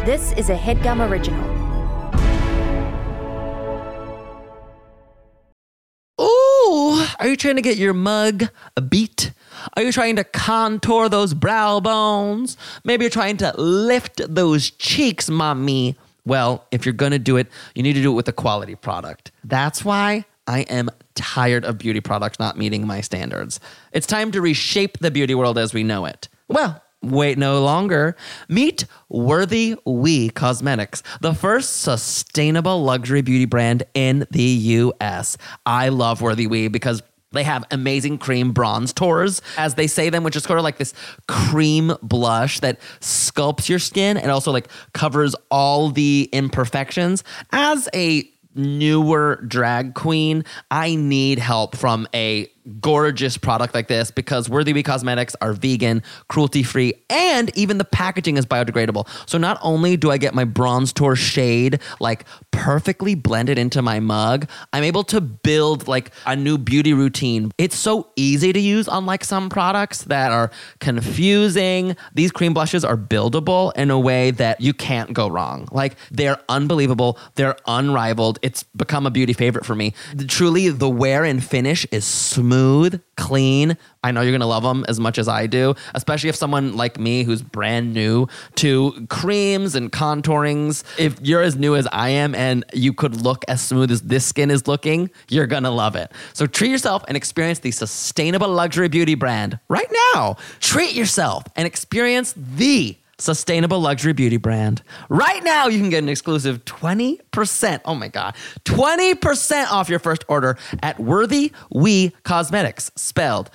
This is a HeadGum original. Ooh, are you trying to get your mug a beat? Are you trying to contour those brow bones? Maybe you're trying to lift those cheeks, mommy. Well, if you're going to do it, you need to do it with a quality product. That's why I am tired of beauty products not meeting my standards. It's time to reshape the beauty world as we know it. Well, wait no longer. Meet Worthy We Cosmetics, the first sustainable luxury beauty brand in the U.S. I love Worthy We because they have amazing cream bronze tours, as they say them, which is sort of like this cream blush that sculpts your skin and also like covers all the imperfections. As a newer drag queen, I need help from a gorgeous product like this because Worthy We Cosmetics are vegan, cruelty-free, and even the packaging is biodegradable. So not only do I get my bronze tour shade like perfectly blended into my mug, I'm able to build like a new beauty routine. It's so easy to use, unlike some products that are confusing. These cream blushes are buildable in a way that you can't go wrong. Like, they're unbelievable. They're unrivaled. It's become a beauty favorite for me. Truly, the wear and finish is smooth, clean. I know you're going to love them as much as I do, especially if someone like me who's brand new to creams and contourings. If you're as new as I am and you could look as smooth as this skin is looking, you're going to love it. So treat yourself and experience the sustainable luxury beauty brand right now. Treat yourself and experience the sustainable luxury beauty brand. Right now, you can get an exclusive 20%, oh my God, 20% off your first order at Worthy We Cosmetics, spelled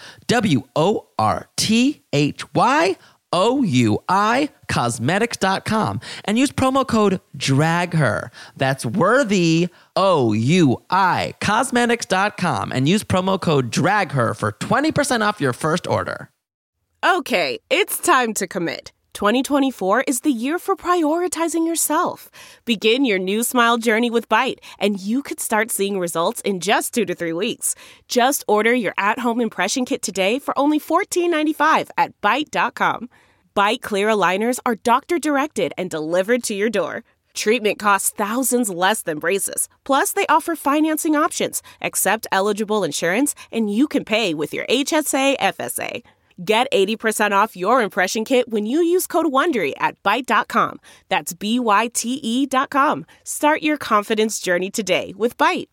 WORTHYOUI cosmetics.com, and use promo code DRAGHER. That's Worthy OUI cosmetics.com, and use promo code DRAGHER for 20% off your first order. Okay, it's time to commit. 2024 is the year for prioritizing yourself. Begin your new smile journey with Byte, and you could start seeing results in just 2 to 3 weeks. Just order your at-home impression kit today for only $14.95 at Byte.com. Byte Clear aligners are doctor-directed and delivered to your door. Treatment costs thousands less than braces. Plus, they offer financing options, accept eligible insurance, and you can pay with your HSA FSA. Get 80% off your impression kit when you use code WONDERY at Byte.com. That's BYTE.com. Start your confidence journey today with Byte.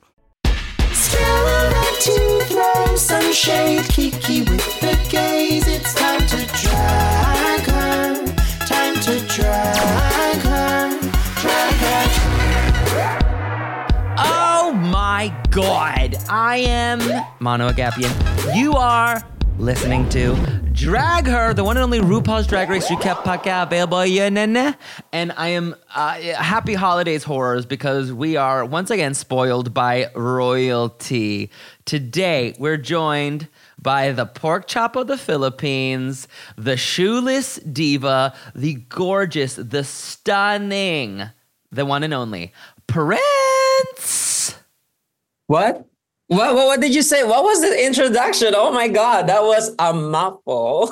To throw some shade, Kiki with the gaze. It's time to drag her. Time to drag her. Drag her. Oh my God. I am Mano Agapian. You are listening to Drag Her, the one and only RuPaul's Drag Race recap podcast available. And I am happy holidays, horrors, because we are once again spoiled by royalty. Today, we're joined by the pork chop of the Philippines, the shoeless diva, the gorgeous, the stunning, the one and only Prince. What? What did you say? What was the introduction? Oh my God, that was a mouthful.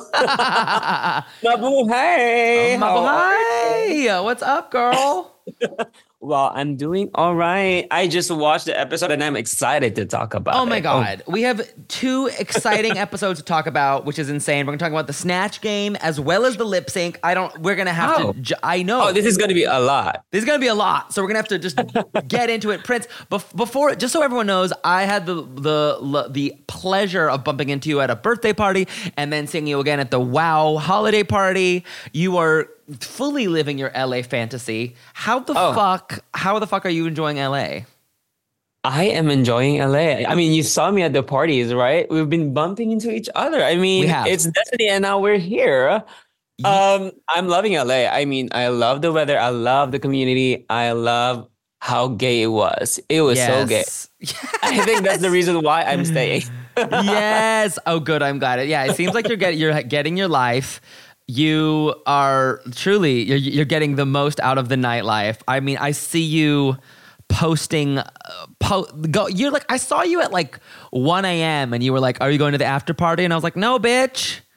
Mabuhay! Mabuhay! What's up, girl? Well, I'm doing all right. I just watched the episode and I'm excited to talk about it. Oh my God. We have 2 exciting episodes to talk about, which is insane. We're going to talk about the Snatch Game as well as the lip sync. We're going to have to, I know. Oh, this is going to be a lot. This is going to be a lot. So we're going to have to just get into it. Prince, before, just so everyone knows, I had the pleasure of bumping into you at a birthday party and then seeing you again at the WOW holiday party. You are fully living your LA fantasy. How the fuck are you enjoying LA? I am enjoying LA. I mean, you saw me at the parties, right? We've been bumping into each other. I mean, it's destiny and now we're here. I'm loving LA. I mean, I love the weather. I love the community. I love how gay it was. It was so gay. Yes. I think that's the reason why I'm staying. Yes. Oh, good. I'm glad. Yeah, it seems like you're getting your life. You are truly, you're getting the most out of the nightlife. I mean, I see you posting, you're like, I saw you at like 1 a.m. and you were like, are you going to the after party? And I was like, no, bitch.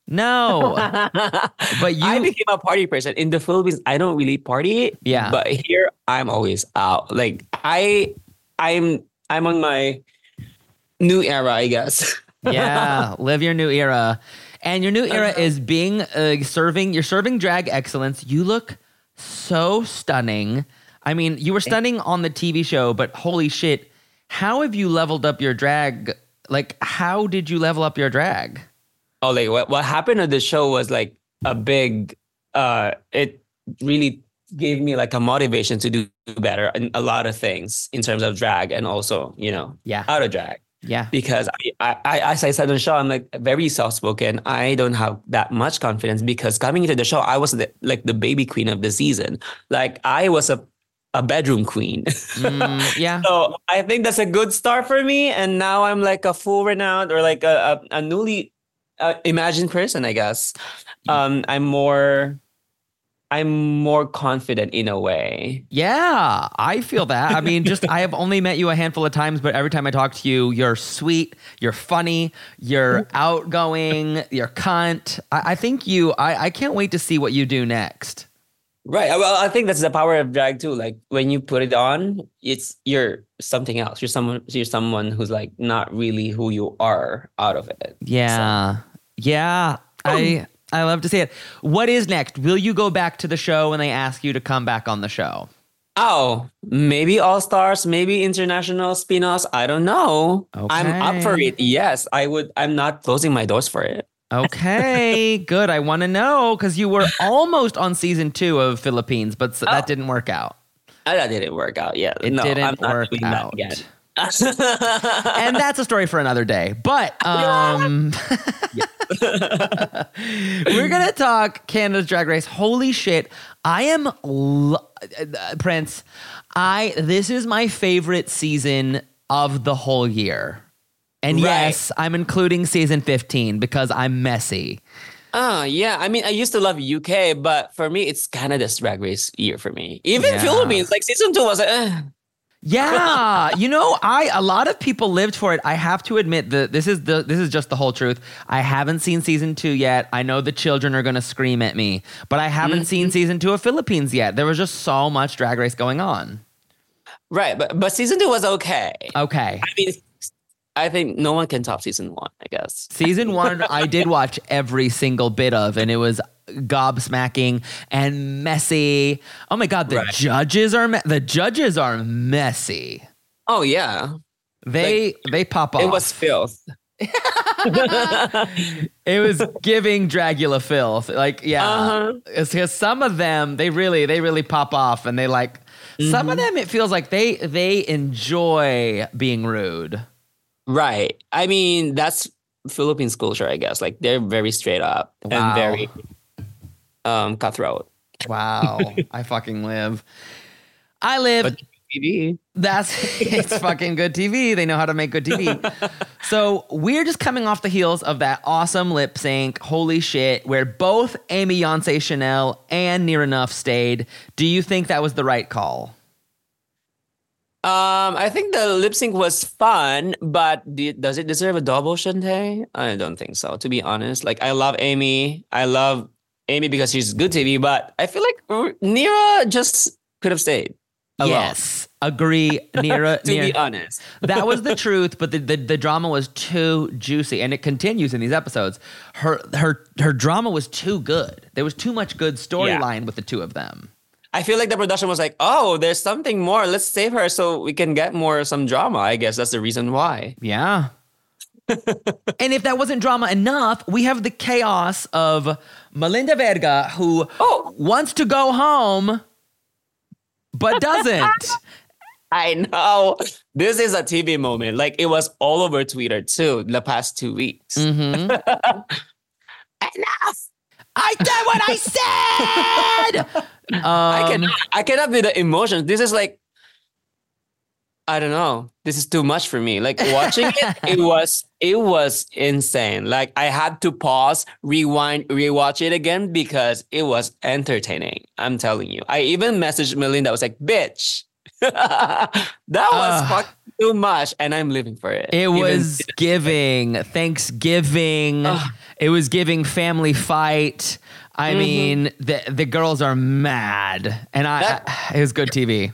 No. But I became a party person. In the Philippines, I don't really party. Yeah. But here, I'm always out. Like I'm on my new era, I guess. Yeah, live your new era. And your new era is being you're serving drag excellence. You look so stunning. I mean, you were stunning on the TV show, but holy shit, how have you leveled up your drag? Like, how did you level up your drag? Oh, like what happened on the show was like a big, it really gave me like a motivation to do better in a lot of things in terms of drag and also, out of drag. Yeah. Because I as I said on the show, I'm like very soft-spoken. I don't have that much confidence because coming into the show, I was the baby queen of the season. Like I was a bedroom queen. Yeah. So I think that's a good start for me. And now I'm like a full renowned or like a newly imagined person, I guess. I'm more confident in a way. Yeah, I feel that. I mean, I have only met you a handful of times, but every time I talk to you, you're sweet, you're funny, you're outgoing, you're cunt. I think I can't wait to see what you do next. Right. Well, I think that's the power of drag too. Like when you put it on, you're something else. You're someone who's like not really who you are out of it. Yeah. So. Yeah. I love to see it. What is next? Will you go back to the show when they ask you to come back on the show? Oh, maybe All Stars, maybe international spin-offs. I don't know. Okay. I'm up for it. Yes, I would. I'm not closing my doors for it. Okay, good. I want to know because you were almost on season 2 of Philippines, but that didn't work out. That didn't work out. Yeah, it didn't work out. And that's a story for another day. But we're gonna talk Canada's Drag Race. Holy shit! I am Prince. This is my favorite season of the whole year. And yes, I'm including season 15 because I'm messy. Oh, yeah. I mean, I used to love UK, but for me, it's Canada's Drag Race year for me. Even Philippines, like season 2 was like, Yeah, a lot of people lived for it. I have to admit that this is just the whole truth. I haven't seen season 2 yet. I know the children are going to scream at me, but I haven't seen season 2 of Philippines yet. There was just so much Drag Race going on. Right, but season 2 was okay. Okay. I mean, I think no one can top season 1, I guess. Season 1, I did watch every single bit of, and it was gobsmacking and messy. Oh my God, the judges are messy. Oh yeah, they pop off. It was filth. It was giving Dragula filth. Like it's because some of them they really pop off, and they like some of them. It feels like they enjoy being rude. Right. I mean, that's Philippines culture, I guess. Like they're very straight up and very cutthroat. Wow. I fucking live. I live. But TV. It's fucking good TV. They know how to make good TV. So we're just coming off the heels of that awesome lip sync. Holy shit. Where both Amy Yonsei Chanel and Near Enough stayed. Do you think that was the right call? I think the lip sync was fun, but does it deserve a double, Shantae? I don't think so, to be honest. Like, I love Amy. I love Amy because she's good TV, but I feel like Nira just could have stayed alone. Yes, agree. Nira, be honest. That was the truth, but the drama was too juicy, and it continues in these episodes. Her drama was too good. There was too much good storyline with the two of them. I feel like the production was like, oh, there's something more. Let's save her so we can get some drama. I guess that's the reason why. Yeah. And if that wasn't drama enough, we have the chaos of Melinda Verga, who wants to go home, but doesn't. I know. This is a TV moment. Like, it was all over Twitter, too, the past 2 weeks. Mm-hmm. Enough! I said what I said! I cannot do the emotions. This is like, I don't know. This is too much for me. Like watching it, it was insane. Like I had to pause, rewind, rewatch it again because it was entertaining. I'm telling you. I even messaged Melinda. I was like, bitch. That was fucking too much, and I'm living for it. It was giving Thanksgiving. It was giving family fight. I mean, the girls are mad, and it was good TV.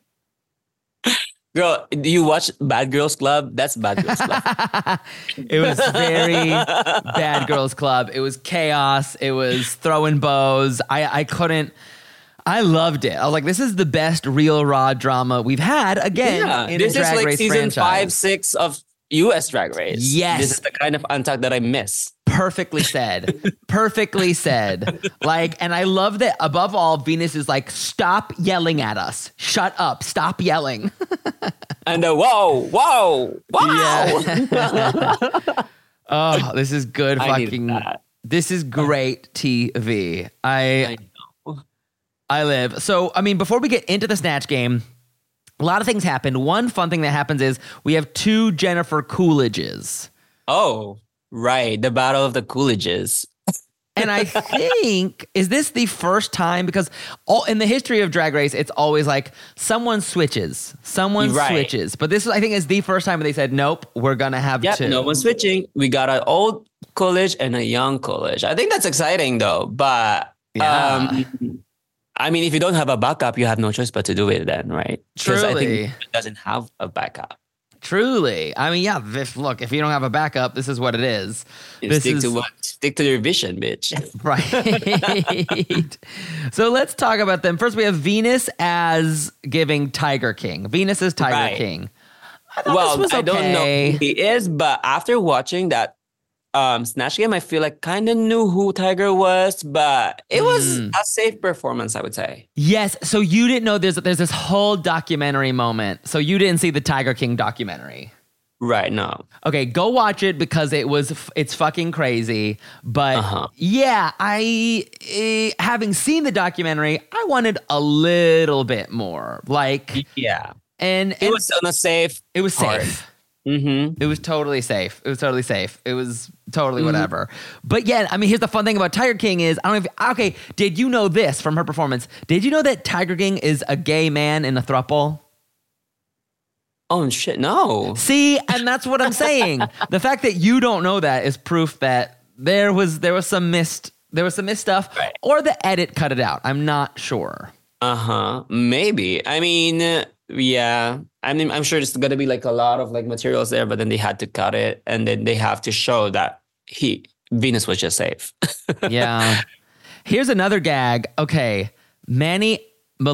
Girl, do you watch Bad Girls Club? That's Bad Girls Club. It was very Bad Girls Club. It was chaos. It was throwing bows. I couldn't. I loved it. I was like, this is the best real raw drama we've had again in this the Drag is like Race season franchise. 5-6 of US Drag Race. Yes. This is the kind of Untucked that I miss. Perfectly said. Perfectly said. Like, and I love that above all, Venus is like, stop yelling at us. Shut up. Stop yelling. And whoa. Yeah. Oh, this is good fucking. This is great TV. I live. So, I mean, before we get into the Snatch Game, a lot of things happened. One fun thing that happens is we have 2 Jennifer Coolidges. Oh, right. The Battle of the Coolidges. And I think, is this the first time? Because in the history of Drag Race, it's always like someone switches. But this, I think, is the first time they said, nope, we're going to have 2. No one's switching. We got an old Coolidge and a young Coolidge. I think that's exciting, though. But, I mean, if you don't have a backup, you have no choice but to do it then, right? Because I think it doesn't have a backup. Truly. I mean, if you don't have a backup, this is what it is. Stick to your vision, bitch. Right. So let's talk about them. First, we have Venus as giving Tiger King. Venus is Tiger King. I thought this was okay. I don't know who he is, but after watching that Snatch Game, I feel like kind of knew who Tiger was, but it was a safe performance, I would say. Yes. So you didn't know there's this whole documentary moment. So you didn't see the Tiger King documentary. Right. No. Okay. Go watch it because it's fucking crazy. But I having seen the documentary, I wanted a little bit more. Like, and it was on a safe. It was safe. Mm-hmm. It was totally safe. It was totally whatever. But yeah, I mean, here's the fun thing about Tiger King is, did you know this from her performance? Did you know that Tiger King is a gay man in a throuple? Oh shit, no. See, and that's what I'm saying. The fact that you don't know that is proof that there was some missed stuff, right. Or the edit cut it out. I'm not sure. Maybe. I mean, yeah. I mean, I'm sure there's gonna be like a lot of like materials there, but then they had to cut it, and then they have to show that Venus was just safe. Yeah. Here's another gag. Okay, Melinda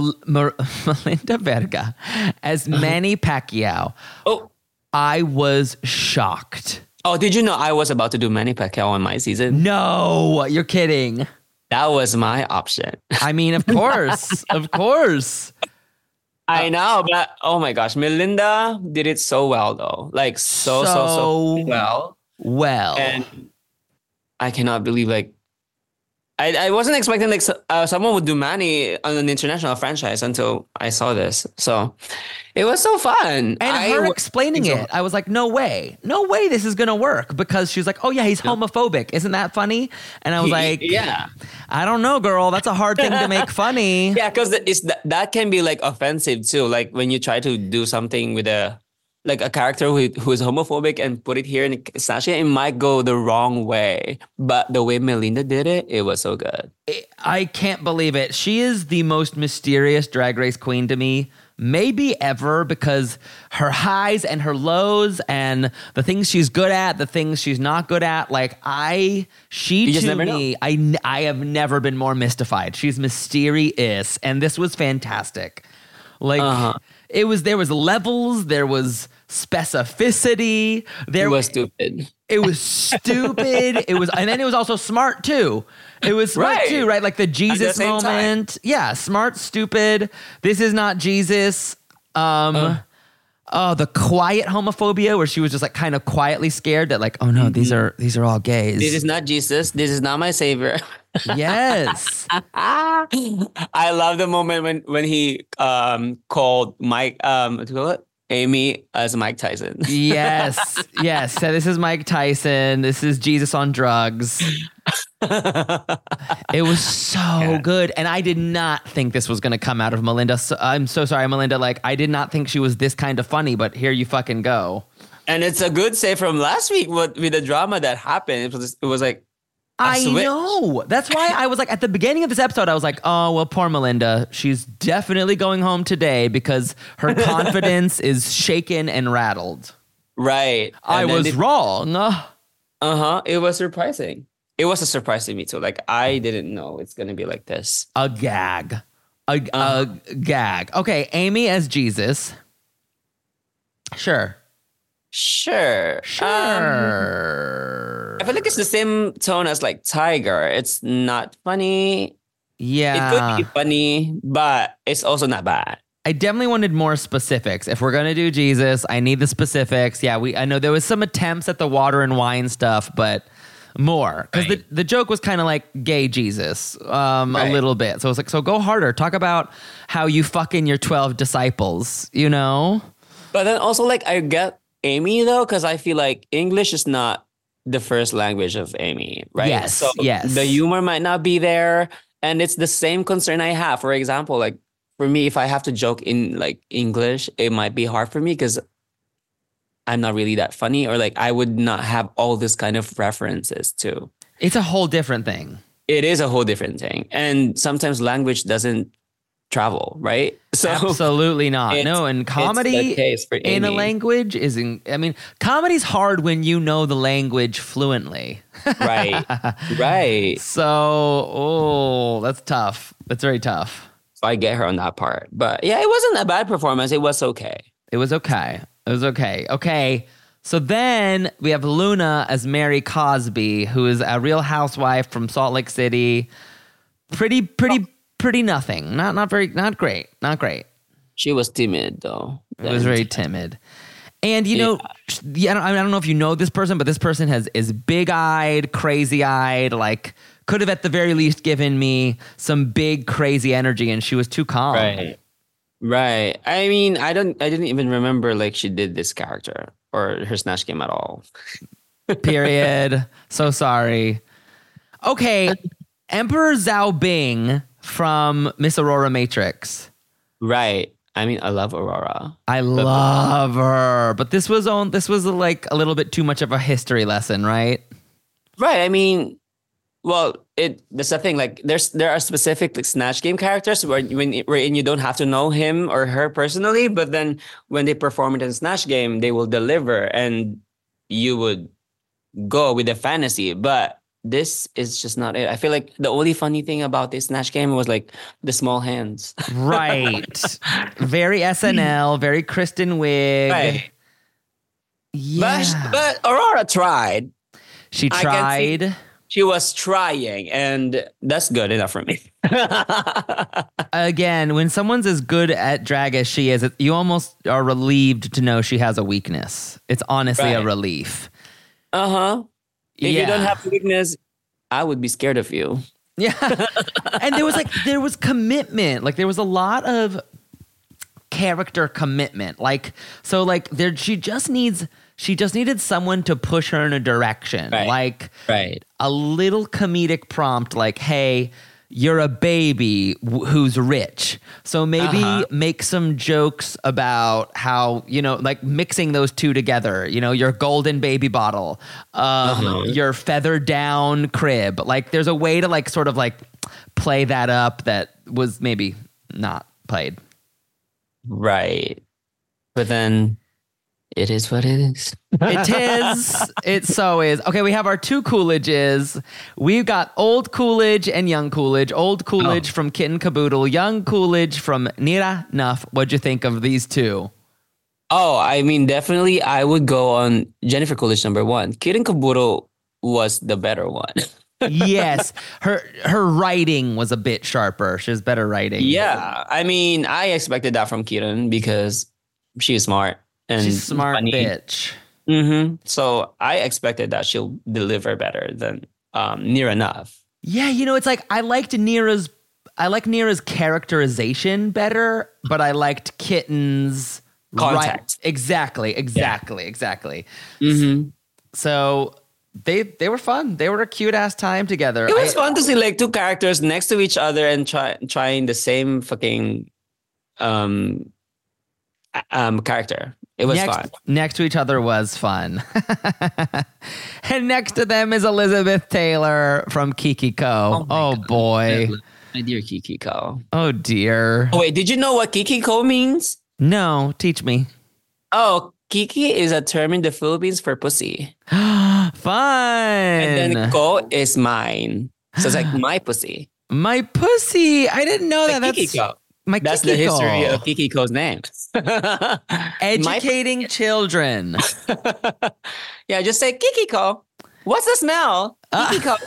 Verga as Manny Pacquiao. Oh, I was shocked. Oh, did you know I was about to do Manny Pacquiao on my season? No, you're kidding. That was my option. I mean, of course, of course. I know, but oh my gosh, Melinda did it so well though. Like so well. Well. And I cannot believe like I wasn't expecting like someone would do Manny on an international franchise until I saw this. So it was so fun. And her explaining it, I was like, no way this is going to work, because she was like, oh yeah, he's homophobic. Isn't that funny? And I was like, yeah, I don't know, girl. That's a hard thing to make funny. Yeah, because that can be like offensive too. Like when you try to do something with a character who is homophobic and put it here in Snatch Game, it might go the wrong way. But the way Melinda did it, it was so good. I can't believe it. She is the most mysterious Drag Race queen to me, maybe ever, because her highs and her lows and the things she's good at, the things she's not good at. Like I have never been more mystified. She's mysterious, and this was fantastic. Like there was levels, there was specificity. It was stupid. It was stupid. And then it was also smart too. It was smart too, right? Like the Jesus moment. Time. Yeah, smart, stupid. This is not Jesus. The quiet homophobia, where she was just like kind of quietly scared that like, oh no, these are all gays. This is not Jesus. This is not my savior. Yes. I love the moment when he called Mike. What do you call it? Amy as Mike Tyson. Yes. So this is Mike Tyson. This is Jesus on drugs. It was so good. And I did not think this was going to come out of Melinda. So, I'm so sorry, Melinda. Like, I did not think she was this kind of funny, but here you fucking go. And it's a good save from last week with the drama that happened. It was like, I know. That's why I was like, at the beginning of this episode, I was like, oh, well, poor Melinda. She's definitely going home today because her confidence is shaken and rattled. Right. I was wrong. It was surprising. It was a surprise to me too. Like, I didn't know it's going to be like this. A gag. A gag. Okay, Amy as Jesus. Sure. I feel like it's the same tone as like Tiger. It's not funny. Yeah. It could be funny, but it's also not bad. I definitely wanted more specifics. If we're going to do Jesus, I need the specifics. Yeah, I know there was some attempts at the water and wine stuff, but more. Because the joke was kind of like gay Jesus a little bit. So it's like, so go harder. Talk about how you fucking your 12 disciples, you know? But then also like I get Amy though, because I feel like English is not the first language of Amy, right? Yes, so yes. The humor might not be there. And it's the same concern I have. For example, like for me, if I have to joke in like English, it might be hard for me because I'm not really that funny, or like I would not have all this kind of references too. It's a whole different thing. It is a whole different thing. And sometimes language doesn't travel, right? So absolutely not. No, and comedy in a language comedy's hard when you know the language fluently. Right. So, that's tough. That's very tough. So I get her on that part. But yeah, it wasn't a bad performance. It was okay. Okay. So then we have Luna as Mary Cosby, who is a Real Housewife from Salt Lake City. Pretty nothing. Not great. She was timid though. It was very timid. And I don't know if you know this person, but this person is big-eyed, crazy-eyed, like could have at the very least given me some big crazy energy, and she was too calm. Right. I mean, I didn't even remember like she did this character or her Snatch Game at all. Period. So sorry. Okay, Emperor Zhao Bing from Miss Aurora Matrix. Right. I mean, I love Aurora. I love her, but this was like a little bit too much of a history lesson, right? Right. I mean, well, that's the thing. Like, there are specific like, Snatch Game characters wherein you don't have to know him or her personally, but then when they perform it in Snatch Game, they will deliver, and you would go with the fantasy. But this is just not it. I feel like the only funny thing about this Snatch Game was like the small hands. Right. Very SNL, very Kristen Wiig. Right. Yeah. But Aurora tried. She tried. She was trying, and that's good enough for me. Again, when someone's as good at drag as she is, you almost are relieved to know she has a weakness. It's honestly a relief. If you don't have weakness, I would be scared of you. Yeah. And there was commitment. Like there was a lot of character commitment. She just needed someone to push her in a direction. Right. A little comedic prompt like, hey, you're a baby who's rich. So maybe make some jokes about how, like mixing those two together, your golden baby bottle, your feather down crib. Like there's a way to like sort of like play that up that was maybe not played. Right. But then it is what it is. It is. It so is. Okay, we have our two Coolidges. We've got Old Coolidge and Young Coolidge. Old Coolidge from Kitten Caboodle. Young Coolidge from Nira Nuff. What'd you think of these two? Oh, I mean, definitely I would go on Jennifer Coolidge #1. Kitten Caboodle was the better one. Yes. Her writing was a bit sharper. She has better writing. Yeah. I mean, I expected that from Kitten because she's smart. And she's a smart funny. bitch. Mm-hmm. So I expected that she'll deliver better than Nira Nuff. Yeah, it's like I like Nira's characterization better, but I liked Kitten's context. Right. Exactly. Mm-hmm. So they were fun. They were a cute ass time together. It was fun to see like two characters next to each other and trying the same fucking character. It was fun. Next to each other was fun. And next to them is Elizabeth Taylor from Kiki Ko. Oh boy. My dear Kiki Ko. Oh dear. Oh wait, did you know what Kiki Ko means? No, teach me. Oh, Kiki is a term in the Philippines for pussy. Fun. And then Ko is mine. So it's like my pussy. My pussy. I didn't know that. That's the history of Kiki Ko's name. Educating children. Yeah, just say Kiki Ko. What's the smell? Kiki Ko.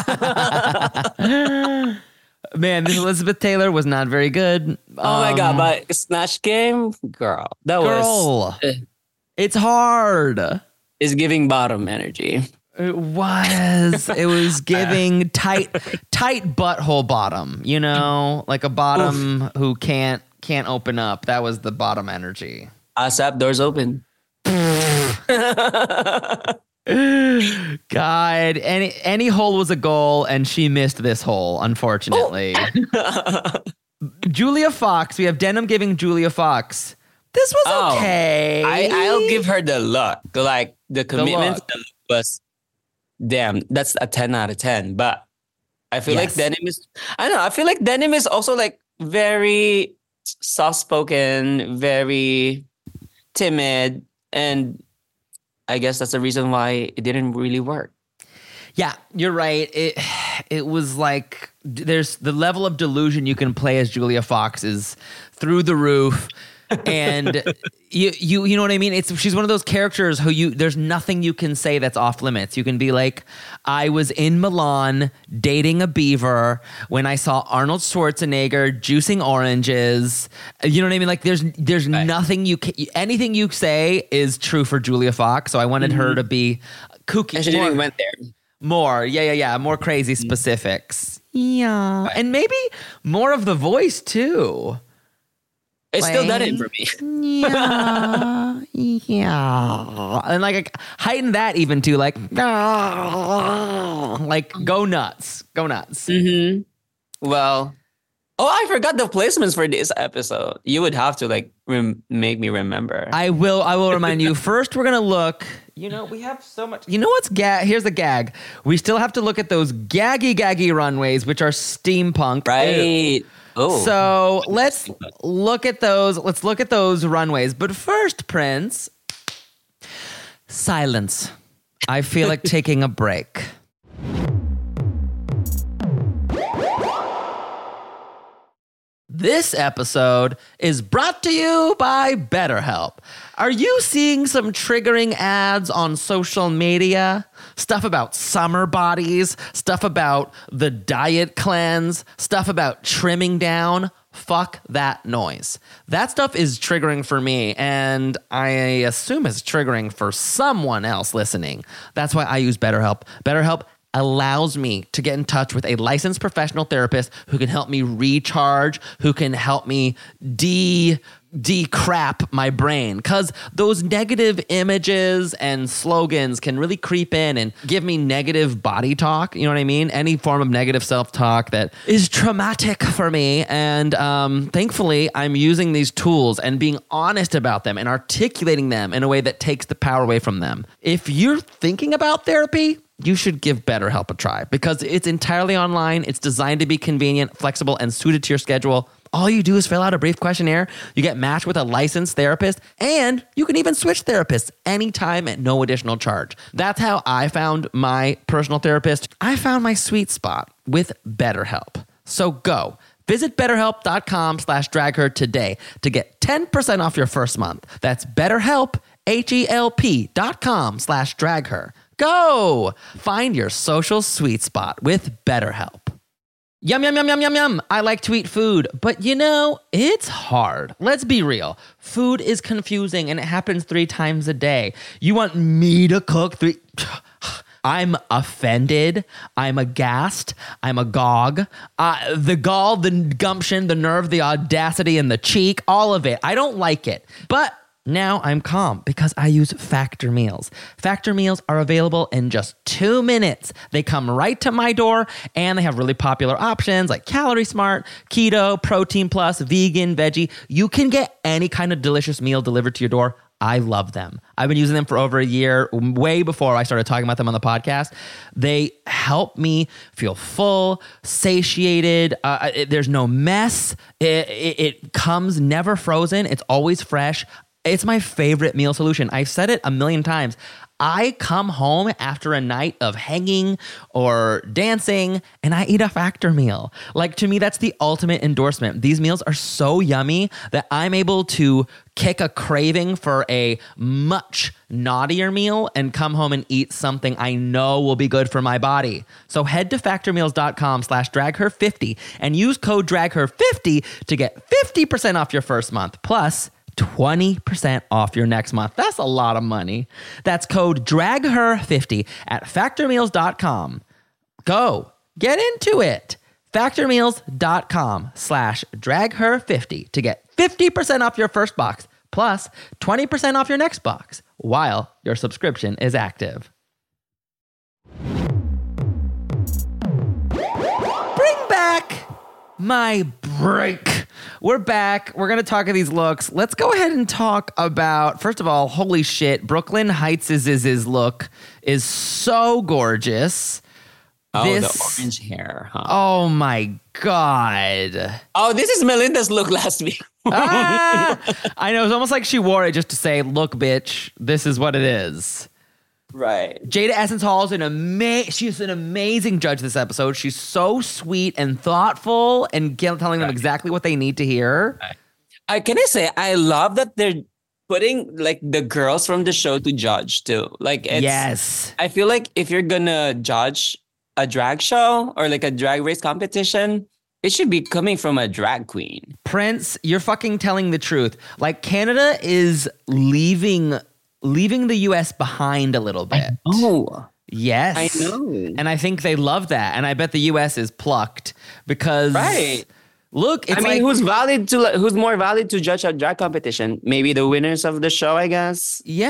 Man, this Elizabeth Taylor was not very good. Oh my God, but Snatch Game, girl. Was... It's hard. It's giving bottom energy. It was giving tight butthole bottom, you know, like a bottom who can't open up. That was the bottom energy. ASAP, doors open. God, any hole was a goal, and she missed this hole, unfortunately. Julia Fox, we have Denim giving Julia Fox. This was okay. I'll give her the look. Like the commitment was. Damn, that's a 10 out of 10. But I feel like Denim is... I don't know. I feel like Denim is also like very soft-spoken, very timid. And I guess that's the reason why it didn't really work. Yeah, you're right. It was like there's the level of delusion you can play as Julia Fox is through the roof. And you know what I mean? She's one of those characters who there's nothing you can say that's off limits. You can be like, I was in Milan dating a beaver when I saw Arnold Schwarzenegger juicing oranges. You know what I mean? Like there's right. Nothing anything you say is true for Julia Fox. So I wanted her to be kooky. And she didn't went there. More, yeah. More crazy specifics. Yeah. Right. And maybe more of the voice too. It's still done it for me. Yeah. And like heighten that even to like go nuts. Mm-hmm. Well, I forgot the placements for this episode. You would have to like make me remember. I will remind you. First, we're going to look, we have so much. You know what's here's the gag. We still have to look at those gaggy runways, which are steampunk. Right. Oh. So let's look at those. Let's look at those runways. But first, Prince, silence. I feel like taking a break. This episode is brought to you by BetterHelp. Are you seeing some triggering ads on social media? Stuff about summer bodies, stuff about the diet cleanse, stuff about trimming down. Fuck that noise. That stuff is triggering for me, and I assume it's triggering for someone else listening. That's why I use BetterHelp. BetterHelp allows me to get in touch with a licensed professional therapist who can help me recharge, who can help me decrap my brain, because those negative images and slogans can really creep in and give me negative body talk. You know what I mean? Any form of negative self-talk that is traumatic for me. And thankfully, I'm using these tools and being honest about them and articulating them in a way that takes the power away from them. If you're thinking about therapy, you should give BetterHelp a try because it's entirely online. It's designed to be convenient, flexible, and suited to your schedule. All you do is fill out a brief questionnaire. You get matched with a licensed therapist, and you can even switch therapists anytime at no additional charge. That's how I found my personal therapist. I found my sweet spot with BetterHelp. So go. Visit BetterHelp.com/dragher today to get 10% off your first month. That's BetterHelp, HELP.com/dragher. Go! Find your social sweet spot with BetterHelp. Yum, yum, yum, yum, yum, yum. I like to eat food, but it's hard. Let's be real. Food is confusing and it happens 3 times a day. You want me to cook 3... I'm offended. I'm aghast. I'm agog. The gall, the gumption, the nerve, the audacity, and the cheek, all of it. I don't like it. But Now I'm calm because I use Factor meals. Factor meals are available in just 2 minutes. They come right to my door and they have really popular options like Calorie Smart, Keto, Protein Plus, Vegan, Veggie. You can get any kind of delicious meal delivered to your door. I love them. I've been using them for over a year, way before I started talking about them on the podcast. They help me feel full, satiated. There's no mess. It comes never frozen. It's always fresh. It's my favorite meal solution. I've said it a million times. I come home after a night of hanging or dancing and I eat a Factor meal. Like, to me, that's the ultimate endorsement. These meals are so yummy that I'm able to kick a craving for a much naughtier meal and come home and eat something I know will be good for my body. So head to factormeals.com/dragher50 and use code dragher50 to get 50% off your first month. Plus 20% off your next month. That's a lot of money. That's code DRAGHER50 at factormeals.com. Go. Get into it. Factormeals.com/dragher50 to get 50% off your first box plus 20% off your next box while your subscription is active. Bring back my break. We're back. We're going to talk of these looks. Let's go ahead and talk about, first of all, holy shit, Brooklyn Heights' look is so gorgeous. Oh, the orange hair, huh? Oh, my God. Oh, this is Melinda's look last week. I know. It's almost like she wore it just to say, look, bitch, this is what it is. Right. Jada Essence Hall is she's an amazing judge this episode. She's so sweet and thoughtful and telling them exactly what they need to hear. Can I say, I love that they're putting like the girls from the show to judge too. Like, yes. I feel like if you're gonna judge a drag show or like a drag race competition, it should be coming from a drag queen. Prince, you're fucking telling the truth. Like, Canada is leaving the US behind a little bit. Oh, yes. I know. And I think they love that. And I bet the US is plucked because look, it's who's more valid to judge a drag competition? Maybe the winners of the show, I guess. Yeah.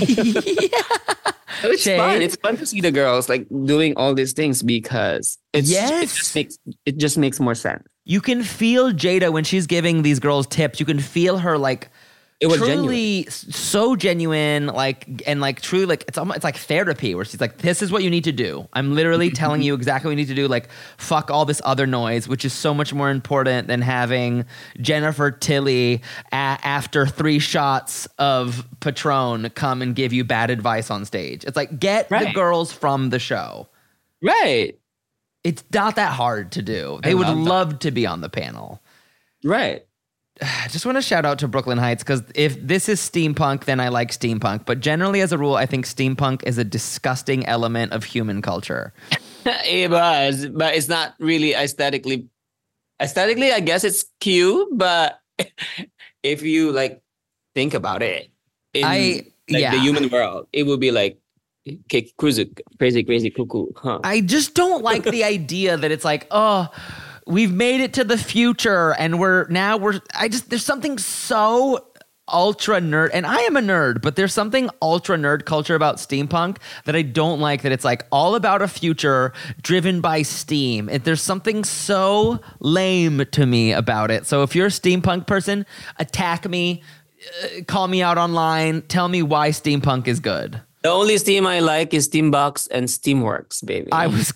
It's fun. It's fun to see the girls like doing all these things because it just makes more sense. You can feel Jada when she's giving these girls tips. You can feel her like it was truly so genuine, like, and like truly like it's like therapy where she's like, this is what you need to do. I'm literally telling you exactly what you need to do. Like, fuck all this other noise, which is so much more important than having Jennifer Tilly after 3 shots of Patron come and give you bad advice on stage. It's like, get the girls from the show. Right. It's not that hard to do. They would love to be on the panel. Right. I just want to shout out to Brooklyn Heights because if this is steampunk, then I like steampunk. But generally, as a rule, I think steampunk is a disgusting element of human culture. It was, but it's not really aesthetically. Aesthetically, I guess it's cute, but if you like think about it, in the human world, it would be like crazy, cuckoo. Huh? I just don't like the idea that it's like, oh, we've made it to the future and there's something so ultra nerd, and I am a nerd, but there's something ultra nerd culture about steampunk that I don't like, that it's like all about a future driven by steam. There's something so lame to me about it. So if you're a steampunk person, attack me, call me out online, tell me why steampunk is good. The only Steam I like is Steambox and Steamworks, baby. I was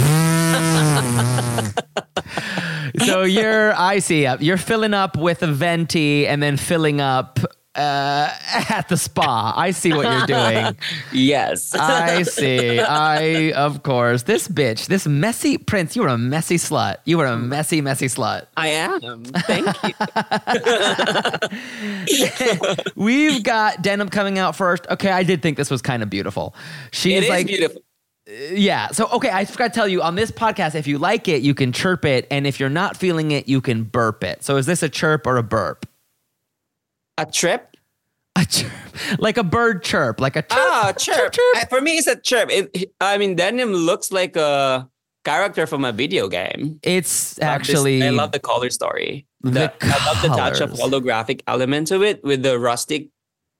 So you're filling up with a venti and then filling up at the spa. I see what you're doing. Yes. I see. Of course. This bitch, this messy Prince, you are a messy slut. You are a messy, messy slut. I am. Thank you. We've got Denim coming out first. Okay, I did think this was kind of beautiful. It is beautiful. Yeah. So, okay, I forgot to tell you, on this podcast, if you like it, you can chirp it. And if you're not feeling it, you can burp it. So is this a chirp or a burp? A chirp? A chirp. Like a bird chirp. Like a chirp. Ah, chirp. Chirp. For me, it's a chirp. Denim looks like a character from a video game. It's actually... I love the color story. I love the touch of holographic element to it with the rustic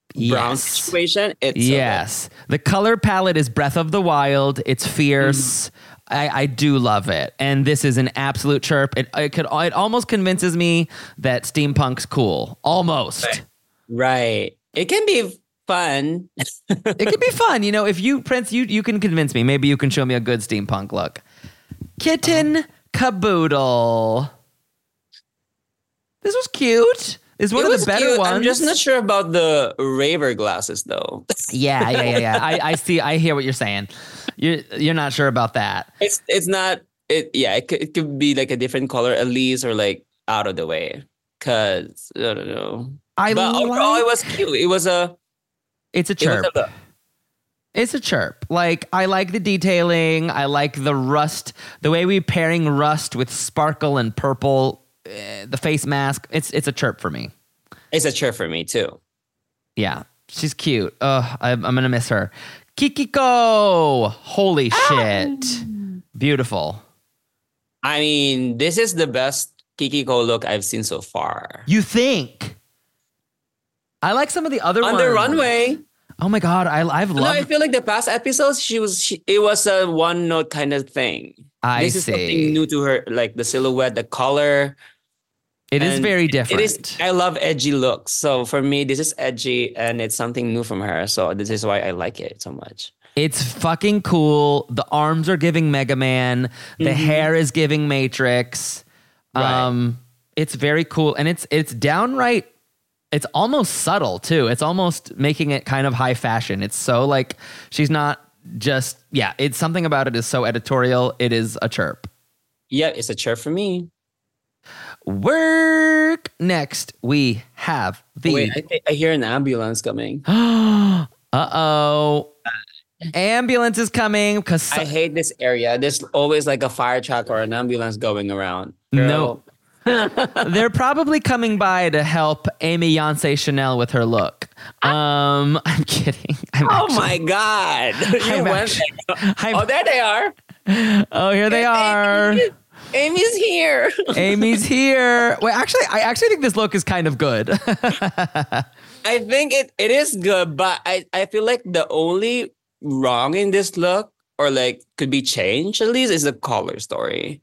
brown situation. It's yes. The color palette is Breath of the Wild. It's fierce. I do love it. And this is an absolute chirp. It almost convinces me that steampunk's cool. Almost. Right. It can be fun. It can be fun. You know, if you, Prince, you can convince me. Maybe you can show me a good steampunk look. Kitten Caboodle. This was cute. It's one of the better ones. I'm just not sure about the raver glasses, though. Yeah. I see. I hear what you're saying. You're not sure about that. It's not. It could be like a different color at least, or like out of the way. Cause I don't know. Overall, it was cute. It's a chirp. It's a chirp. Like, I like the detailing. I like the rust. The way we're pairing rust with sparkle and purple. The face mask. It's a chirp for me. It's a chirp for me too. Yeah, she's cute. I'm gonna miss her. Kikiko. Holy shit. Beautiful. I mean, this is the best Kikiko look I've seen so far. You think? I like some of the other ones. On the runway. Oh my God, I've loved. No, I feel like the past episodes, it was a one note kind of thing. This is something new to her, like the silhouette, the color. It is very different. I love edgy looks. So for me, this is edgy and it's something new from her. So this is why I like it so much. It's fucking cool. The arms are giving Mega Man. The hair is giving Matrix. Right. It's very cool. And it's downright, it's almost subtle too. It's almost making it kind of high fashion. It's so like, she's not just, it's something about it is so editorial. It is a chirp. Yeah, it's a chirp for me. Work. Next, we have the... Wait, I hear an ambulance coming. Uh-oh. Ambulance is coming. Because I hate this area. There's always like a fire truck or an ambulance going around. No. They're probably coming by to help Amy Yonsei Chanel with her look. I'm kidding. My God. There they are. Oh, here they are. Amy's here. Amy's here. Wait, I actually think this look is kind of good. I think it is good, but I feel like the only wrong in this look, or like could be changed at least, is the color story.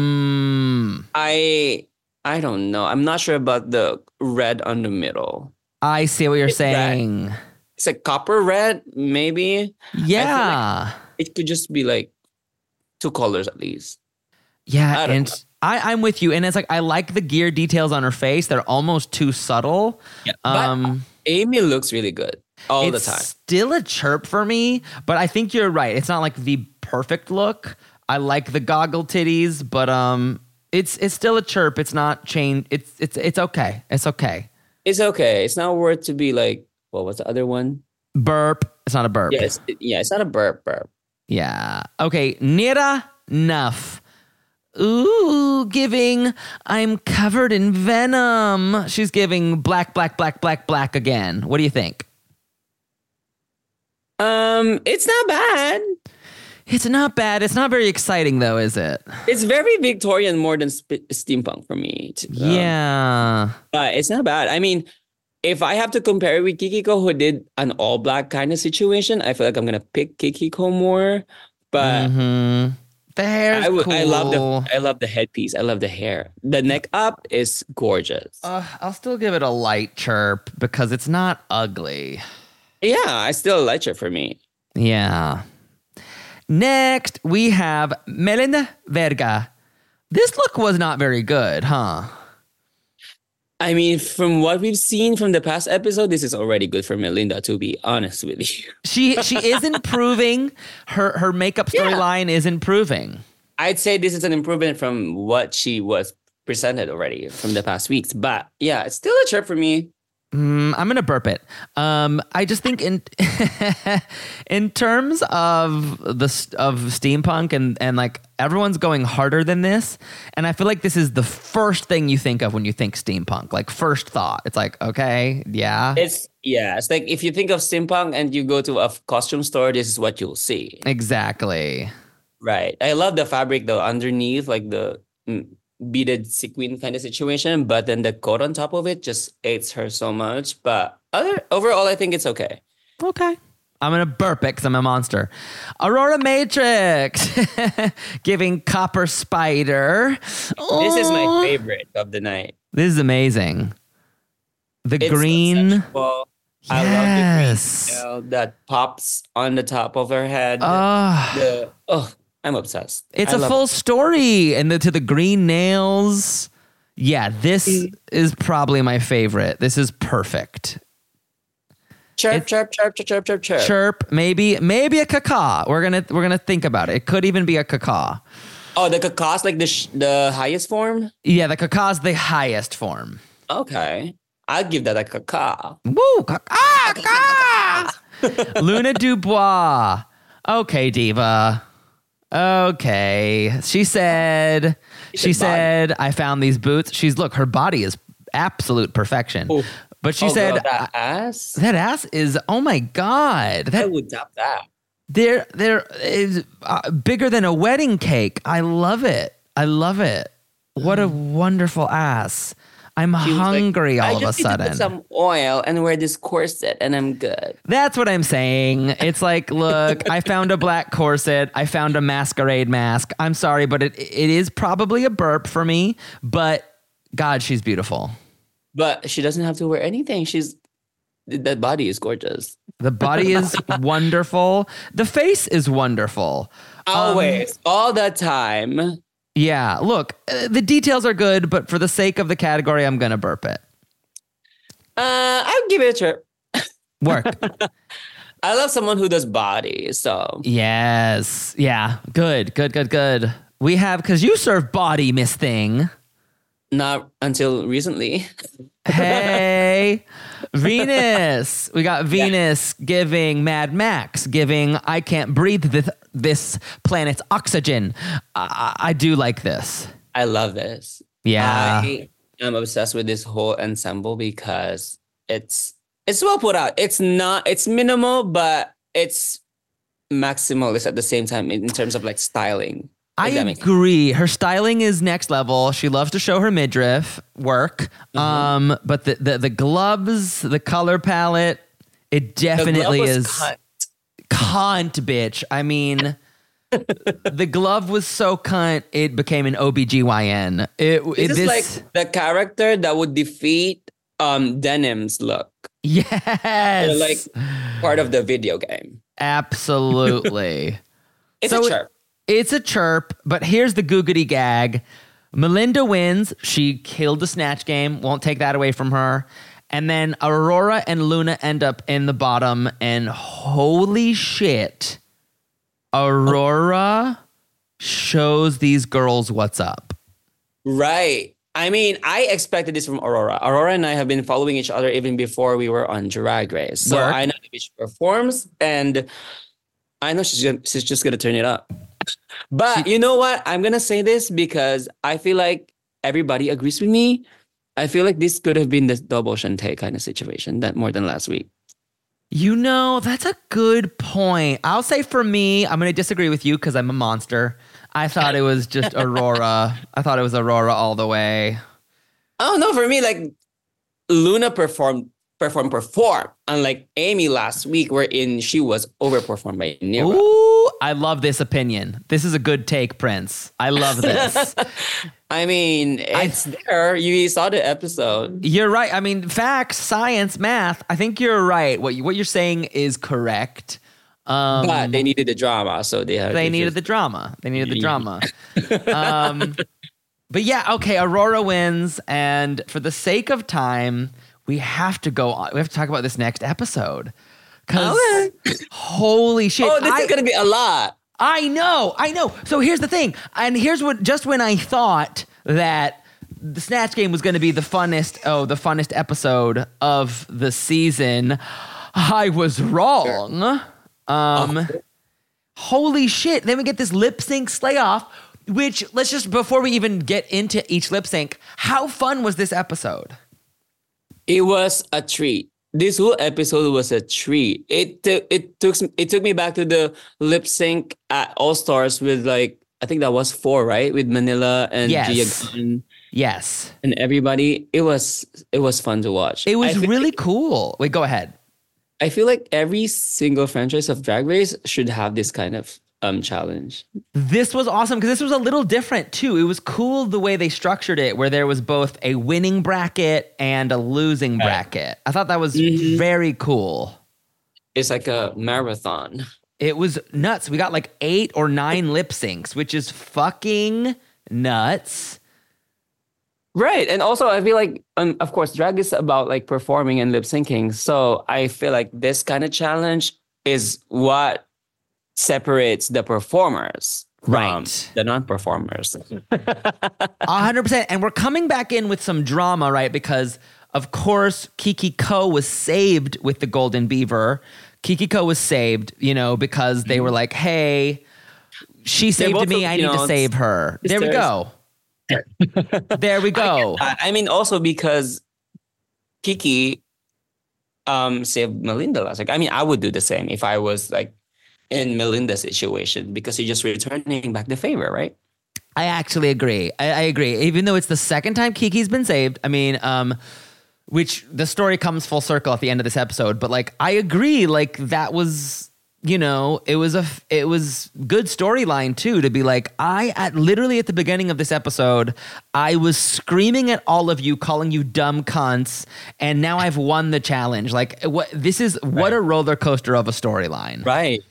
I don't know. I'm not sure about the red on the middle. I see what you're saying. Red. It's a copper red, maybe. Yeah. Like it could just be like two colors at least. Yeah, and I'm with you. And it's like, I like the gear details on her face. They're almost too subtle. Yeah, but Amy looks really good all the time. It's still a chirp for me, but I think you're right. It's not like the perfect look. I like the goggle titties, but it's still a chirp. It's not chain. It's okay. It's okay. It's okay. It's not worth to be like, well, what's the other one? Burp. It's not a burp. It's not a burp. Yeah. Okay. Nira Nuff. Ooh, giving I'm covered in venom. She's giving black again. What do you think? It's not bad. It's not bad. It's not very exciting though, is it? It's very Victorian more than steampunk for me. Yeah. But it's not bad. I mean, if I have to compare it with Kikiko, who did an all black kind of situation, I feel like I'm going to pick Kikiko more. But the hair is cool. I love the headpiece. I love the hair. The neck up is gorgeous. I'll still give it a light chirp because it's not ugly. Yeah, I still like it for me. Yeah. Next, we have Melinda Verga. This look was not very good, huh? I mean, from what we've seen from the past episode, this is already good for Melinda, to be honest with you. She is improving. Her makeup storyline is improving. I'd say this is an improvement from what she was presented already from the past weeks. But yeah, it's still a chirp for me. I'm gonna burp it. I just think in terms of steampunk and like everyone's going harder than this, and I feel like this is the first thing you think of when you think steampunk. Like first thought, it's like okay, yeah. It's like if you think of steampunk and you go to a costume store, this is what you'll see. Exactly. Right. I love the fabric though underneath, like the beaded sequin kind of situation, but then the coat on top of it just aids her so much. But overall, I think it's okay. Okay. I'm going to burp it because I'm a monster. Aurora Matrix giving Copper Spider. This is my favorite of the night. This is amazing. It's green. So I love the green that pops on the top of her head. I'm obsessed. It's a full story. And to the green nails. Yeah, this is probably my favorite. This is perfect. Chirp, chirp, chirp, chirp, chirp, chirp. Chirp, maybe a caca. We're gonna think about it. It could even be a caca. Oh, the caca's like the highest form? Yeah, the caca's the highest form. Okay. I'd give that a caca. Woo! Caca! Luna Dubois. Okay, diva. Okay. She said, I found these boots. Her body is absolute perfection. Ooh. But she said, girl, that ass? That ass is, oh my God. I would tap that. There is bigger than a wedding cake. I love it. What a wonderful ass. I'm hungry all of a sudden. I just need to put some oil and wear this corset and I'm good. That's what I'm saying. It's like, look, I found a black corset. I found a masquerade mask. I'm sorry, but it is probably a burp for me. But God, she's beautiful. But she doesn't have to wear anything. That body is gorgeous. The body is wonderful. The face is wonderful. Always. All the time. Yeah. Look, the details are good, but for the sake of the category, I'm going to burp it. I'll give it a chirp. Work. I love someone who does body, so. Yes. Yeah. Good. We have, because you serve body, Miss Thing. Not until recently. Hey, Venus. We got Venus giving Mad Max, giving I can't breathe this planet's oxygen. I do like this. I love this. Yeah. I am obsessed with this whole ensemble because it's well put out. It's minimal, but it's maximalist at the same time in terms of like styling. I agree. Her styling is next level. She loves to show her midriff work. Mm-hmm. But the gloves, the color palette, it definitely is cunt, bitch. I mean, the glove was so cunt, it became an OBGYN. This is like the character that would defeat Denim's look. Yes. They're like part of the video game. Absolutely. It's a chirp. It's a chirp, but here's the googity gag. Melinda wins. She killed the Snatch Game. Won't take that away from her. And then Aurora and Luna end up in the bottom. And holy shit, Aurora shows these girls what's up. Right. I mean, I expected this from Aurora. Aurora and I have been following each other even before we were on Drag Race. So I know the bitch performs, and I know she's just going to turn it up. But you know what? I'm going to say this because I feel like everybody agrees with me. I feel like this could have been the double Shantae kind of situation that more than last week. You know, that's a good point. I'll say for me, I'm going to disagree with you because I'm a monster. I thought it was just Aurora. I thought it was Aurora all the way. Oh, no, for me, like Luna performed. Unlike Amy last week, wherein she was overperformed by Nero. Ooh, I love this opinion. This is a good take, Prince. I love this. I mean, it's there. You saw the episode. You're right. I mean, facts, science, math. I think you're right. What you're saying is correct. But they needed the drama, so they needed the drama. They needed the drama. But yeah, okay. Aurora wins, and for the sake of time, we have to go on. We have to talk about this next episode. Because holy shit. Oh, this is going to be a lot. I know. So here's the thing. And here's when I thought that the Snatch Game was going to be the funnest episode of the season, I was wrong. Holy shit. Then we get this lip sync slay off, which let's just, before we even get into each lip sync, how fun was this episode? It was a treat. This whole episode was a treat. It took me back to the lip sync at All Stars with like I think that was 4, right? With Manila and Yes. Gia Yes. and everybody. It was fun to watch. It was really cool. Wait, go ahead. I feel like every single franchise of Drag Race should have this kind of challenge. This was awesome because this was a little different too. It was cool the way they structured it, where there was both a winning bracket and a losing bracket. I thought that was very cool. It's like a marathon. It was nuts. We got like 8 or 9 lip syncs, which is fucking nuts. Right. And also I feel like, of course, drag is about like performing and lip syncing. So I feel like this kind of challenge is what separates the performers from the non-performers. 100%. And we're coming back in with some drama, right? Because, of course, Kiki Ko was saved with the Golden Beaver. Kiki Ko was saved, because they were like, hey, she saved me. I need to save her. There we go. There we go. I mean, also because Kiki saved Melinda last week. I mean, I would do the same if I was like in Melinda's situation because you're just returning back the favor, right? I actually agree. I agree. Even though it's the second time Kiki's been saved, I mean, which the story comes full circle at the end of this episode, but like, I agree. Like that was, it was good storyline too, to be like, literally at the beginning of this episode, I was screaming at all of you, calling you dumb cunts. And now I've won the challenge. Like what a roller coaster of a storyline. Right.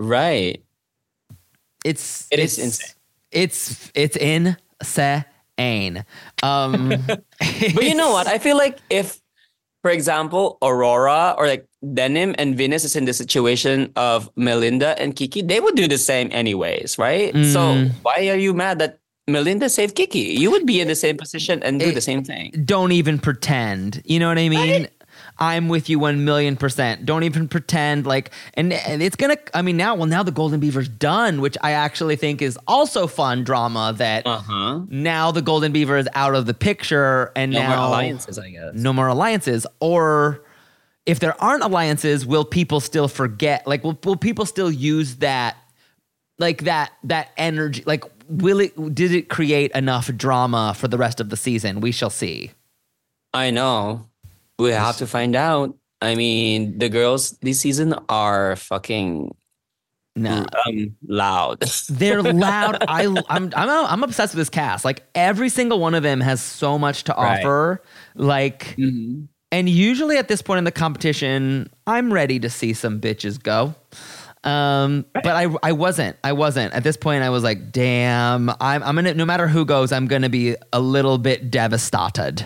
It's insane. It's insane. But you know what? I feel like if, for example, Aurora or like Denim and Venus is in the situation of Melinda and Kiki, they would do the same anyways, right? So why are you mad that Melinda saved Kiki? You would be in the same position and do the same thing. Don't even pretend. You know what I mean? Right? I'm with you 1,000,000%. Don't even pretend like, and it's gonna. I mean, now the Golden Beaver's done, which I actually think is also fun drama. That now the Golden Beaver is out of the picture, and no now more alliances. I guess no more alliances. Or if there aren't alliances, will people still forget? Like, will people still use that? Like that energy? Like, did it create enough drama for the rest of the season? We shall see. I know. We have to find out. I mean, the girls this season are fucking loud. They're loud. I'm obsessed with this cast. Like every single one of them has so much to offer. Like, and usually at this point in the competition, I'm ready to see some bitches go. But I wasn't at this point. I was like, damn, I'm gonna, no matter who goes, I'm gonna be a little bit devastated.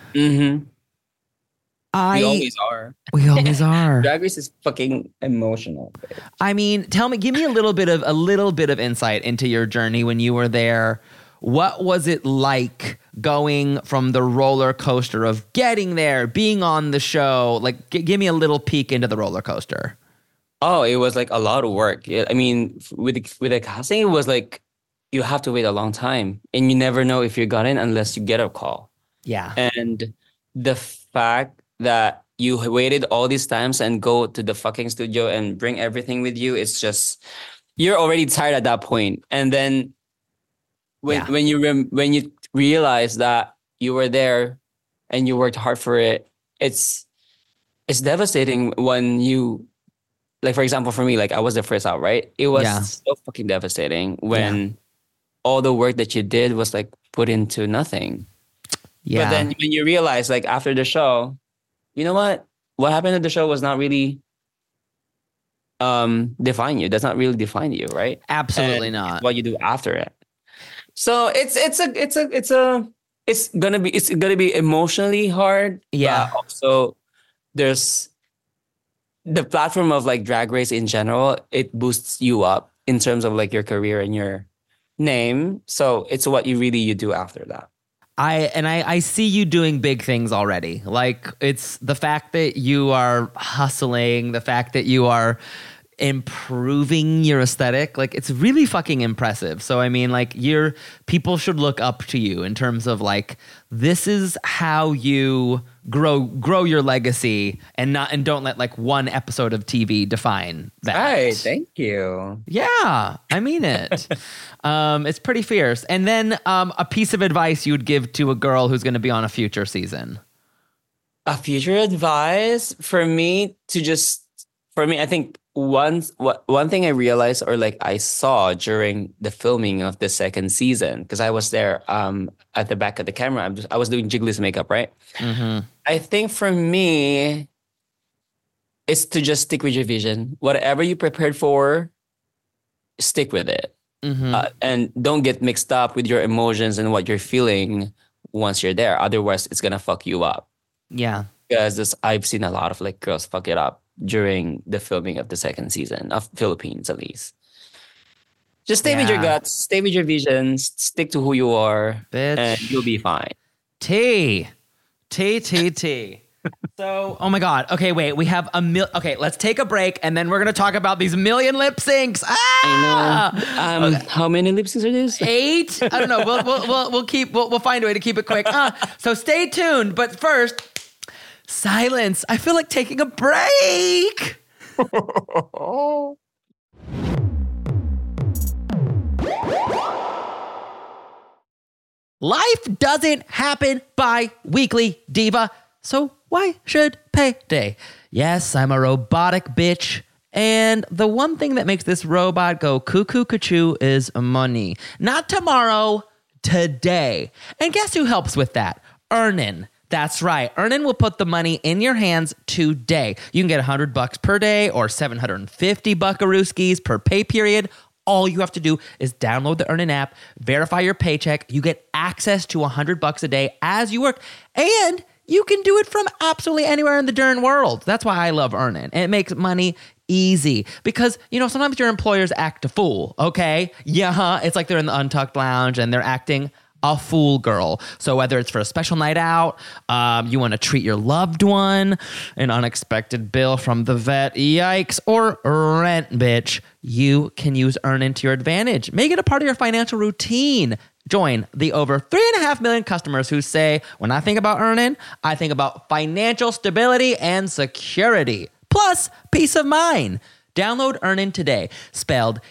We always are. We always are. Drag Race is fucking emotional. Babe. I mean, give me a little bit of insight into your journey when you were there. What was it like going from the roller coaster of getting there, being on the show? Like, give me a little peek into the roller coaster. Oh, it was like a lot of work. I mean, with the casting, it was like you have to wait a long time, and you never know if you got in unless you get a call. Yeah. And the fact that you waited all these times and go to the fucking studio and bring everything with you, it's just, you're already tired at that point. And then when you realize that you were there and you worked hard for it, it's devastating when you, like, for example, for me, like I was the first out, right? It was so fucking devastating when all the work that you did was like put into nothing. Yeah. But then when you realize, like after the show, you know what happened at the show was not really define you. Does not really define you, right? Absolutely not. What you do after it. So it's gonna be emotionally hard. Yeah. But also, there's the platform of like Drag Race in general. It boosts you up in terms of like your career and your name. So it's what you do after that. I see you doing big things already. Like it's the fact that you are hustling, the fact that you are improving your aesthetic, like it's really fucking impressive. So I mean, like people should look up to you in terms of like, this is how you grow your legacy and don't let like one episode of TV define that. Right, thank you. Yeah, I mean it. It's pretty fierce. And then a piece of advice you would give to a girl who's going to be on a future season. A future advice for me, I think one thing I realized or like I saw during the filming of the second season, because I was there at the back of the camera. I was doing Jiggly's makeup, right? Mm-hmm. I think for me, it's to just stick with your vision. Whatever you prepared for, stick with it. Mm-hmm. And don't get mixed up with your emotions and what you're feeling once you're there. Otherwise, it's going to fuck you up. Yeah. Because I've seen a lot of like girls fuck it up during the filming of the second season of Philippines, at least. Just stay with your guts, stay with your visions, stick to who you are, bitch, and you'll be fine. T. So, oh my God. Okay, wait. We have okay, let's take a break, and then we're gonna talk about these million lip syncs. I know. How many lip syncs are these? 8. I don't know. We'll find a way to keep it quick. So stay tuned. But first, silence. I feel like taking a break. Life doesn't happen bi-weekly, diva. So why should payday? Yes, I'm a robotic bitch. And the one thing that makes this robot go cuckoo cuckoo is money. Not tomorrow, today. And guess who helps with that? Earnin. That's right. Earnin will put the money in your hands today. You can get $100 per day or 750 buckarooskies per pay period. All you have to do is download the Earnin app, verify your paycheck. You get access to $100 a day as you work, and you can do it from absolutely anywhere in the darn world. That's why I love Earnin. And it makes money easy because, sometimes your employers act a fool, okay? Yeah, it's like they're in the Untucked Lounge and they're acting a fool girl. So whether it's for a special night out, you want to treat your loved one, an unexpected bill from the vet, yikes, or rent, bitch, you can use Earnin to your advantage. Make it a part of your financial routine. Join the over 3.5 million customers who say, when I think about Earnin, I think about financial stability and security, plus peace of mind. Download Earnin today, spelled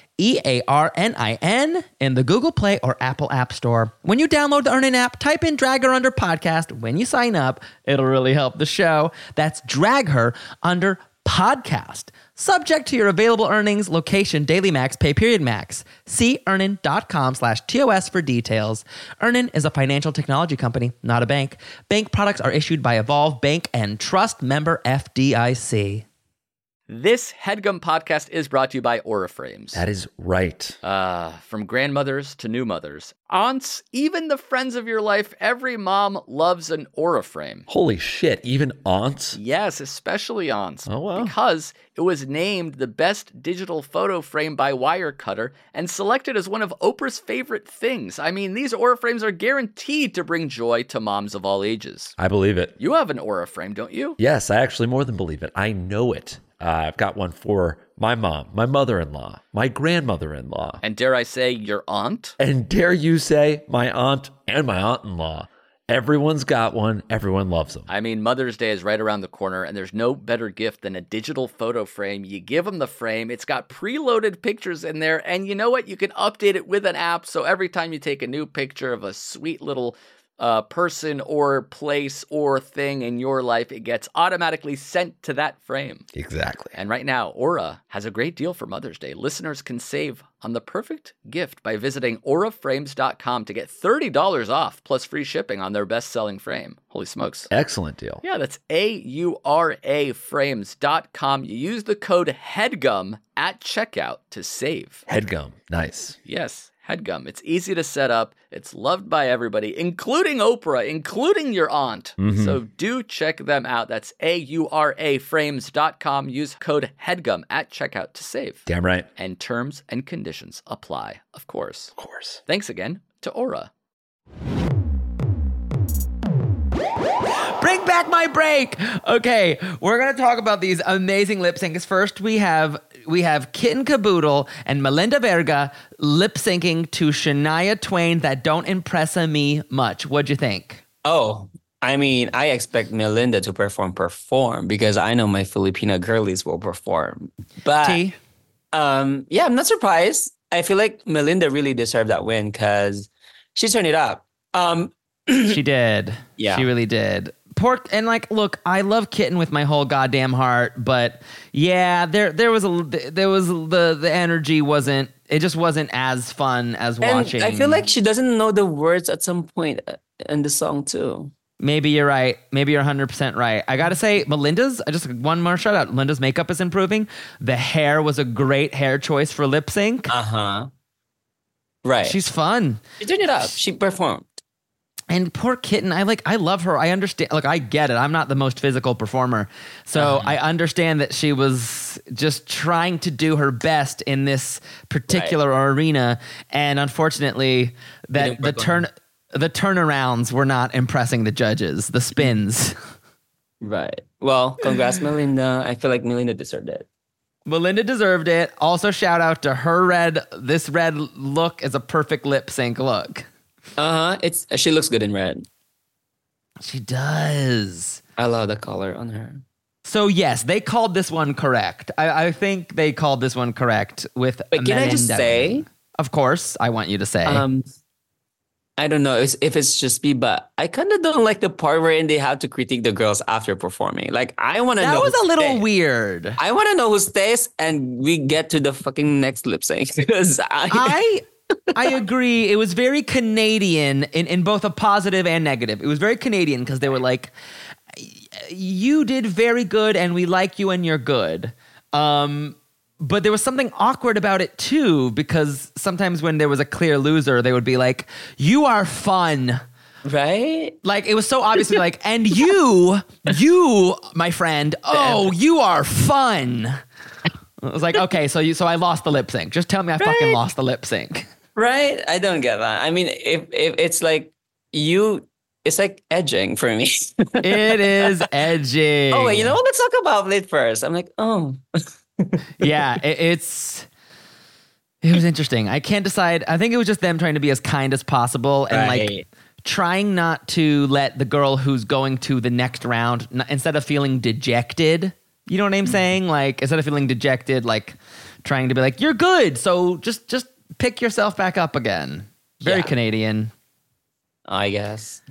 EARNIN, in the Google Play or Apple App Store. When you download the Earnin app, type in Drag Her Under Podcast. When you sign up, it'll really help the show. That's Drag Her Under Podcast. Subject to your available earnings, location, daily max, pay period max. See earnin.com/TOS for details. Earnin is a financial technology company, not a bank. Bank products are issued by Evolve Bank and Trust, member FDIC. This HeadGum podcast is brought to you by Aura Frames. That is right. From grandmothers to new mothers, aunts, even the friends of your life, every mom loves an Aura frame. Holy shit, even aunts? Yes, especially aunts. Oh, wow. Because it was named the best digital photo frame by Wirecutter and selected as one of Oprah's favorite things. I mean, these Aura frames are guaranteed to bring joy to moms of all ages. I believe it. You have an Aura frame, don't you? Yes, I actually more than believe it. I know it. I've got one for my mom, my mother-in-law, my grandmother-in-law. And dare I say, your aunt? And dare you say, my aunt and my aunt-in-law. Everyone's got one. Everyone loves them. I mean, Mother's Day is right around the corner, and there's no better gift than a digital photo frame. You give them the frame. It's got preloaded pictures in there, and you know what? You can update it with an app, so every time you take a new picture of a sweet little person or place or thing in your life, it gets automatically sent to that frame. Exactly. And right now, Aura has a great deal for Mother's Day. Listeners can save on the perfect gift by visiting auraframes.com to get $30 off plus free shipping on their best-selling frame. Holy smokes. Excellent deal. Yeah, that's auraframes.com. You use the code HEADGUM at checkout to save. HeadGum. Nice. Yes. HeadGum. It's easy to set up. It's loved by everybody, including Oprah, including your aunt. Mm-hmm. So do check them out. That's auraframes.com. Use code HEADGUM at checkout to save. Damn right. And terms and conditions apply, of course. Of course. Thanks again to Aura. Bring back my break. Okay, we're going to talk about these amazing lip syncs. First, we have Kitten Caboodle and Melinda Verga lip syncing to Shania Twain, That Don't Impress Me Much. What'd you think? Oh, I mean, I expect Melinda to perform because I know my Filipino girlies will perform. But T? yeah, I'm not surprised. I feel like Melinda really deserved that win because she turned it up. She did. Yeah. She really did. And like, look, I love Kitten with my whole goddamn heart, but yeah, there was the energy wasn't, it just wasn't as fun as watching. I feel like she doesn't know the words at some point in the song too. Maybe you're right. Maybe you're 100% right. I gotta say, Melinda's, just one more shout out. Melinda's makeup is improving. The hair was a great hair choice for lip sync. Right. She's fun. She turned it up. She performed. And poor Kitten, I love her. I understand. Look, I get it. I'm not the most physical performer. So I understand that she was just trying to do her best in this particular arena. And unfortunately, that the turnarounds were not impressing the judges, the spins. Right. Well, congrats, Melinda. I feel like Melinda deserved it. Melinda deserved it. Also, shout out to her this red look is a perfect lip sync look. She looks good in red. She does. I love the color on her. So yes, they called this one correct. I think they called this one correct with But can I just say? Of course, I want you to say. I don't know if it's just me, but I kind of don't like the part wherein they have to critique the girls after performing. Like, I want to know. That was a little weird. I want to know who stays, and we get to the fucking next lip sync. Because I agree. It was very Canadian in both a positive and negative. It was very Canadian because they were like, you did very good and we like you and you're good. But there was something awkward about it too, because sometimes when there was a clear loser, they would be like, you are fun. Right? Like, it was so obviously like, and you, my friend, you are fun. I was like, okay, so I lost the lip sync. Just tell me I fucking lost the lip sync. Right? I don't get that. I mean, if it's like it's like edging for me. It is edging. Oh, wait, you know what? Let's talk about it first. I'm like, yeah, it was interesting. I can't decide. I think it was just them trying to be as kind as possible and like trying not to let the girl who's going to the next round, instead of feeling dejected, you know what I'm saying? Like, instead of feeling dejected, like trying to be like, you're good, so just pick yourself back up again. Very Canadian, I guess.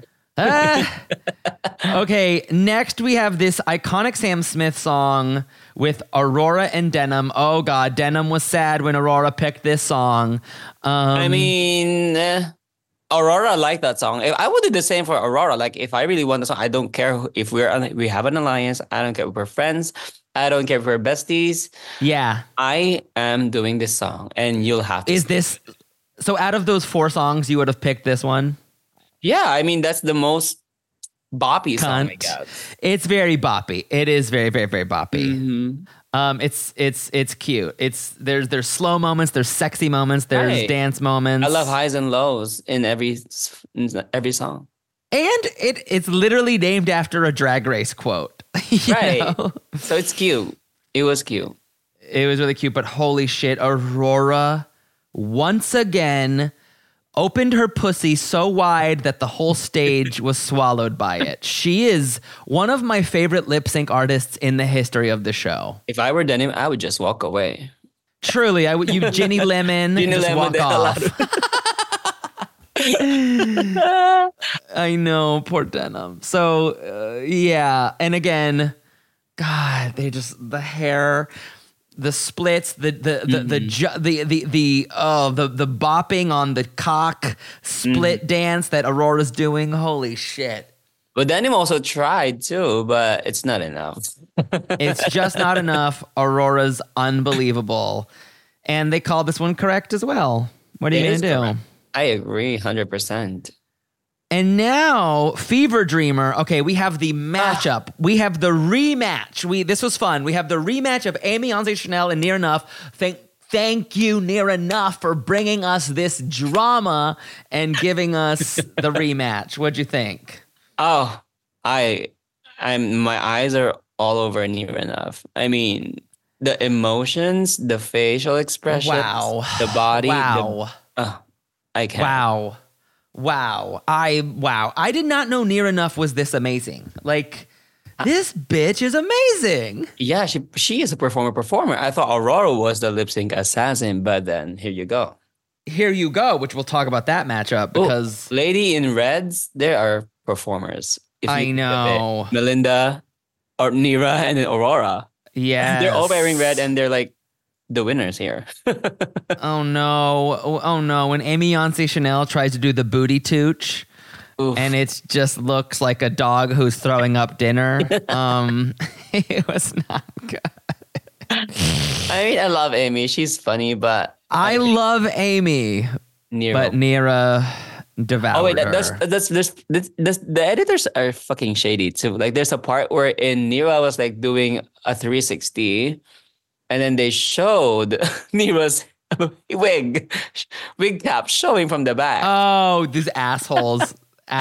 Okay, next we have this iconic Sam Smith song with Aurora and Denim. Oh God, Denim was sad when Aurora picked this song. I mean, Aurora liked that song. I would do the same for Aurora. Like, if I really want the song, I don't care if we have an alliance. I don't care if we're friends. I don't care if we're besties. Yeah, I am doing this song, and you'll have to. So out of those 4 songs, you would have picked this one? Yeah, I mean, that's the most boppy song, I guess. It's very boppy. It is very, very, very boppy. Mm-hmm. It's cute. There's slow moments, there's sexy moments, there's dance moments. I love highs and lows in every song. And it's literally named after a Drag Race quote. Right. Know? So it's cute. It was cute. It was really cute, but holy shit, Aurora once again opened her pussy so wide that the whole stage was swallowed by it. She is one of my favorite lip sync artists in the history of the show. If I were Denim, I would just walk away. Truly, you Ginny Lemon, just walk off. I know, poor Denim. So yeah, and again, God, the hair, the splits, the bopping on the cock split dance that Aurora's doing. Holy shit. But Denim also tried too, but it's not enough. It's just not enough. Aurora's unbelievable. And they called this one correct as well. What are you going to do? Correct. I agree 100%. And now, Fever Dreamer. Okay, we have the matchup. We have the rematch. This was fun. We have the rematch of Amy Yonce Chanel and Near Enough. Thank you, Near Enough, for bringing us this drama and giving us the rematch. What'd you think? Oh, my eyes are all over Near Enough. I mean, the emotions, the facial expressions, the body. Wow. I can't. Wow. Wow. I did not know Near Enough was this amazing. Like, this bitch is amazing. Yeah, she is a performer. I thought Aurora was the lip sync assassin, but then here you go. Here you go, which we'll talk about that matchup because Lady in Reds, there are performers. I know. Melinda or Nira and then Aurora. Yeah. They're all wearing red and they're like the winners here. Oh no. When Amy Yonce Chanel tries to do the booty tooch, oof, and it just looks like a dog who's throwing up dinner. It was not good. I mean, I love Amy. She's funny, but I love Amy. But Nira devoured her. Oh wait, the editors are fucking shady too. Like, there's a part where in Nira was like doing a 360, and then they showed Nira's wig cap showing from the back. Oh, these assholes.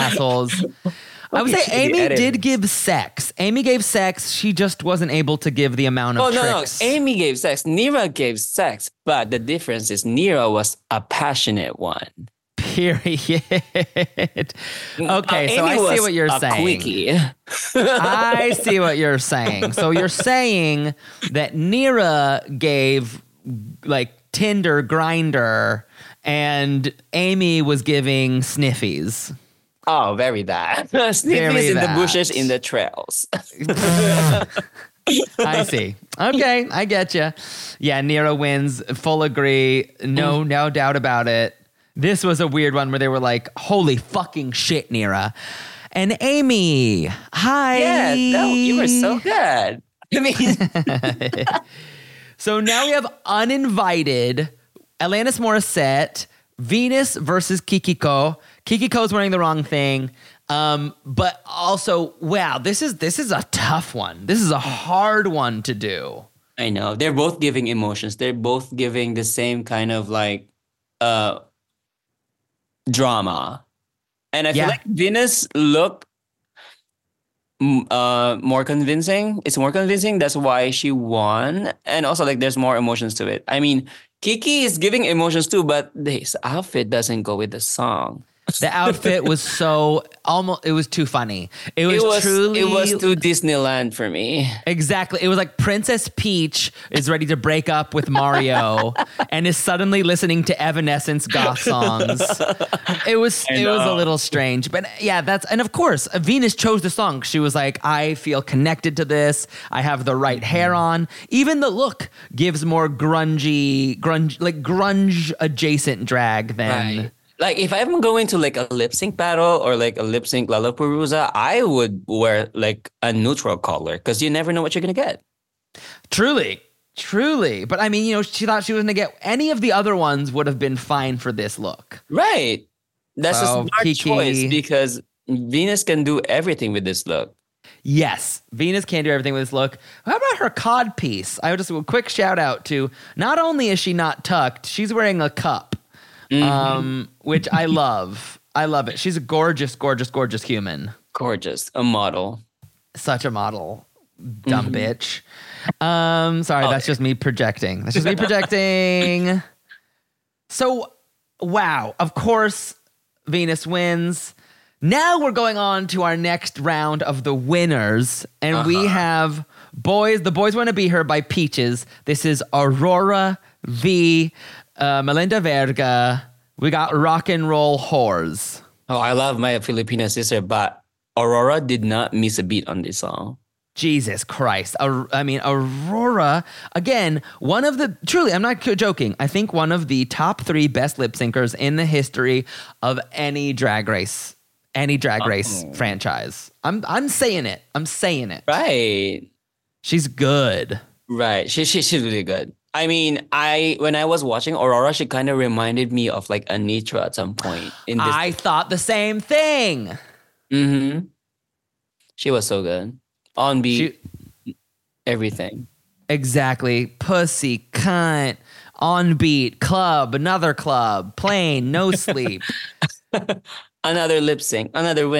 I would say Amy did give sex. Amy gave sex. She just wasn't able to give the amount of tricks. No. Amy gave sex. Nira gave sex. But the difference is Nira was a passionate one. Period. Okay, so I see what you're saying. Quickie. I see what you're saying. So you're saying that Nira gave like Tinder grinder and Amy was giving sniffies. Oh, very that. Sniffies in the bushes, in the trails. I see. Okay, I get you. Yeah, Nira wins. Full agree. No doubt about it. This was a weird one where they were like, holy fucking shit, Nira. And Amy, hi. Yeah, no, you were so good. I mean. So now we have uninvited Alanis Morissette, Venus versus Kikiko. Kikiko's wearing the wrong thing. But also, wow, this is a tough one. This is a hard one to do. I know. They're both giving emotions. They're both giving the same kind of like drama. And I feel like Venus looked more convincing. It's more convincing. That's why she won. And also, like, there's more emotions to it. I mean, Kiki is giving emotions too, but his outfit doesn't go with the song. The outfit was it was too funny. It was too Disneyland for me. Exactly. It was like Princess Peach is ready to break up with Mario and is suddenly listening to Evanescence goth songs. It was a little strange, but yeah, and of course, Venus chose the song. She was like, I feel connected to this. I have the right hair on. Even the look gives more grunge adjacent drag than. Right. Like, if I'm going to like a lip sync battle or like a lip sync Lollapalooza, I would wear like a neutral color because you never know what you're going to get. Truly. But I mean, she thought she was going to get any of the other ones would have been fine for this look. Right. That's a smart choice because Venus can do everything with this look. Yes, Venus can do everything with this look. How about her cod piece? I would just do a quick shout out to, not only is she not tucked, she's wearing a cup. Which I love. I love it. She's a gorgeous, gorgeous, gorgeous human. Gorgeous. A model. Such a model. Dumb bitch. Sorry, that's just me projecting. So, wow. Of course, Venus wins. Now we're going on to our next round of the winners. And we have boys. The Boys Want to Be Her by Peaches. This is Aurora v. Melinda Verga. We got Rock and Roll Whores. Oh, I love my Filipina sister, but Aurora did not miss a beat on this song. Jesus Christ. I mean, Aurora, again, truly, I'm not joking. I think one of the top 3 best lip syncers in the history of any drag race franchise. I'm saying it. Right. She's good. Right. She's really good. I mean, when I was watching Aurora, she kind of reminded me of like Anitra at some point. I thought the same thing. Mm-hmm. She was so good. On beat, everything. Exactly. Pussy, cunt, on beat, club, another club, plane, no sleep. Another lip sync, another win.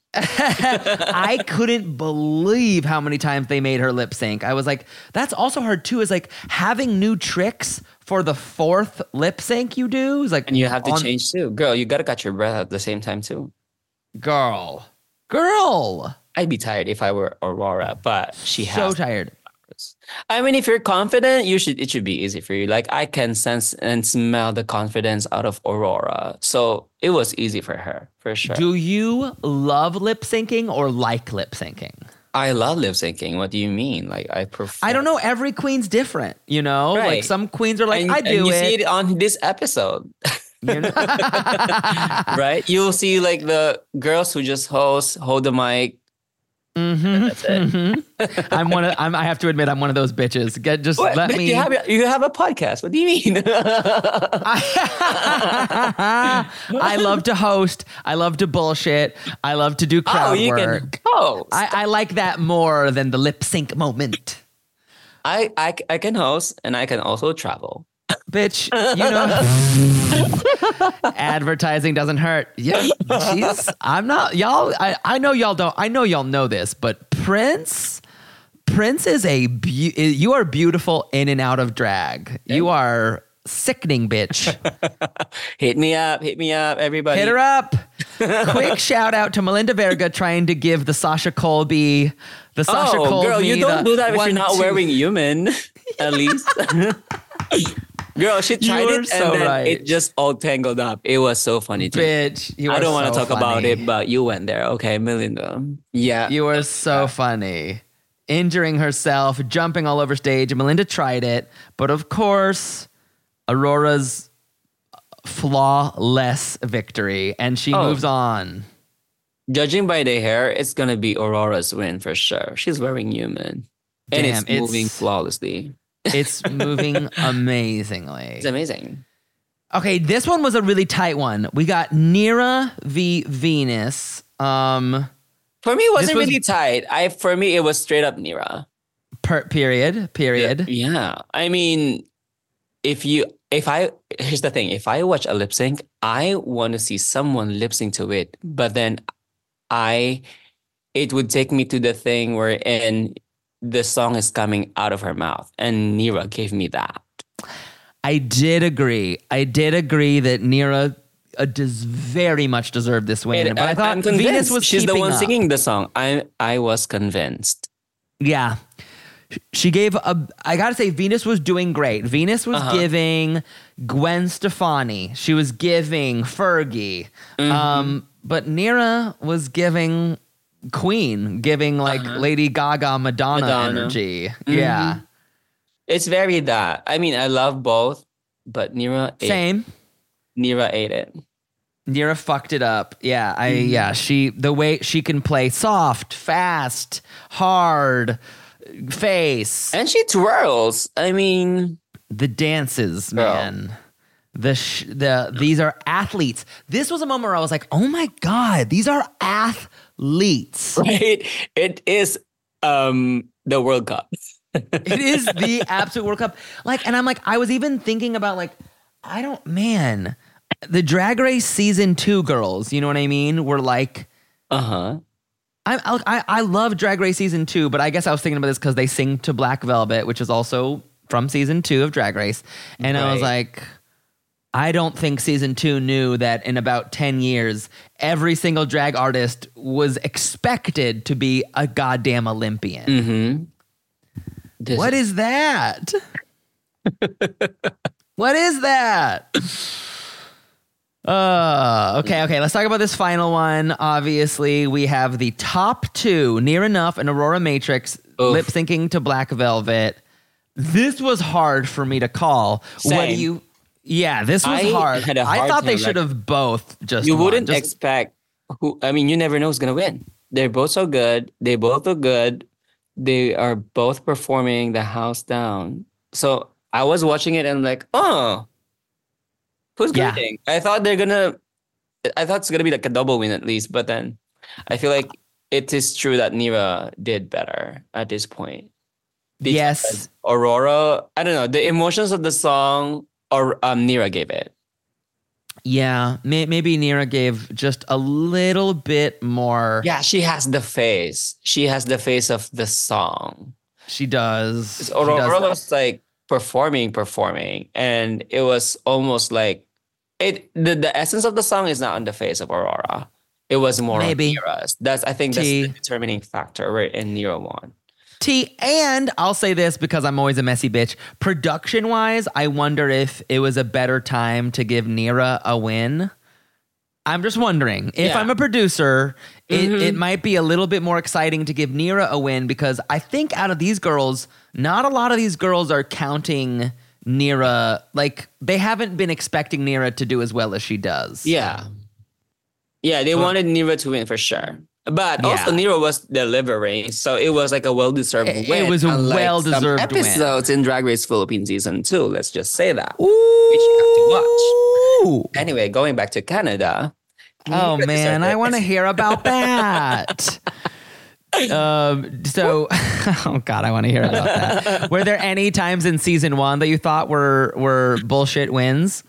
I couldn't believe how many times they made her lip sync. I was like, that's also hard too, is like having new tricks for the fourth lip sync you do. Is like, and you have to change too. Girl, you got to catch your breath at the same time too. Girl. I'd be tired if I were Aurora, but she has. So tired. I mean, if you're confident, it should be easy for you. Like I can sense and smell the confidence out of Aurora. So it was easy for her, for sure. Do you love lip syncing or like lip syncing? I love lip syncing. What do you mean? Like I prefer. I don't know. Every queen's different, you know? Right. Like some queens are like, and you see it on this episode. You know? Right? You'll see like the girls who just hold the mic. Mm-hmm. That's it. Mm-hmm. I have to admit, I'm one of those bitches. Let me. You have a podcast. What do you mean? I love to host. I love to bullshit. I love to do crowd work. I like that more than the lip sync moment. I can host and I can also travel. Bitch, you know, advertising doesn't hurt. Yeah, jeez, I'm not y'all. I know y'all don't. I know y'all know this, but Prince is you are beautiful in and out of drag. You are sickening, bitch. Hit me up, everybody. Hit her up. Quick shout out to Melinda Verga trying to give the Sasha Colby. Girl, you don't do that if you're not wearing human. At least. Girl, she tried it and then it just all tangled up. It was so funny too. Bitch, I don't want to talk about it, but you went there. Okay, Melinda. Yeah. You were so funny. Injuring herself, jumping all over stage. Melinda tried it, but of course, Aurora's flawless victory, and she moves on. Judging by the hair, it's going to be Aurora's win for sure. She's wearing human. And it's moving flawlessly. It's moving amazingly. It's amazing. Okay, this one was a really tight one. We got Neera v. Venus. For me, it wasn't really tight. For me, it was straight up Neera. Period. Yeah. I mean, here's the thing. If I watch a lip sync, I want to see someone lip sync to it. But then it would take me to the thing wherein the song is coming out of her mouth. And Neera gave me that. I did agree that Neera does very much deserve this win. But I thought Venus was she's the one up. singing the song. I was convinced. Yeah. She gave I gotta say, Venus was doing great. Venus was giving Gwen Stefani. She was giving Fergie. Mm-hmm. But Neera was giving Queen, giving like Lady Gaga Madonna energy. Mm-hmm. Yeah. It's very that. I mean, I love both, but Neera ate it. Neera fucked it up. Yeah. The way she can play soft, fast, hard, face. And she twirls. I mean, the dances, man. These are athletes. This was a moment where I was like, oh my God, these are athletes. Right? It is the World Cup. It is the absolute World Cup. Like, and I'm like, I was even thinking about like, the Drag Race season 2 girls, you know what I mean? Were like, I love Drag Race season 2, but I guess I was thinking about this because they sing to Black Velvet, which is also from season 2 of Drag Race. And I was like, I don't think season 2 knew that in about 10 years, every single drag artist was expected to be a goddamn Olympian. Mm-hmm. What is that? What is that? Okay. Let's talk about this final one. Obviously, we have the top 2, Near Enough and Aurora Matrix, lip syncing to Black Velvet. This was hard for me to call. Same. What do you? Yeah, this was hard. I thought they should have both just. You wouldn't expect who. I mean, you never know who's gonna win. They're both so good. They both look good. They are both performing the house down. So I was watching it and like, who's winning? I thought it's gonna be like a double win at least, but then I feel like it is true that Neera did better at this point. Yes, Aurora. I don't know the emotions of the song, or Neera gave it. Yeah, maybe Neera gave just a little bit more. Yeah, she has the face. She has the face of the song. She does. Aurora's like performing, and it was almost like the essence of the song is not on the face of Aurora. It was more on Neera's. I think that's the determining factor where in Neera won. And I'll say this because I'm always a messy bitch. Production-wise, I wonder if it was a better time to give Neera a win. I'm just wondering. If I'm a producer, it might be a little bit more exciting to give Neera a win because I think out of these girls, not a lot of these girls are counting Neera. Like, they haven't been expecting Neera to do as well as she does. Yeah. Yeah, they wanted Neera to win for sure. But also Neera was delivering, so it was like a well-deserved win. It was a well-deserved episodes in Drag Race Philippines Season 2, let's just say that. Which you have to watch. Anyway, going back to Canada. Oh, man, I want to hear about that. Oh God, I want to hear about that. Were there any times in Season 1 that you thought were bullshit wins?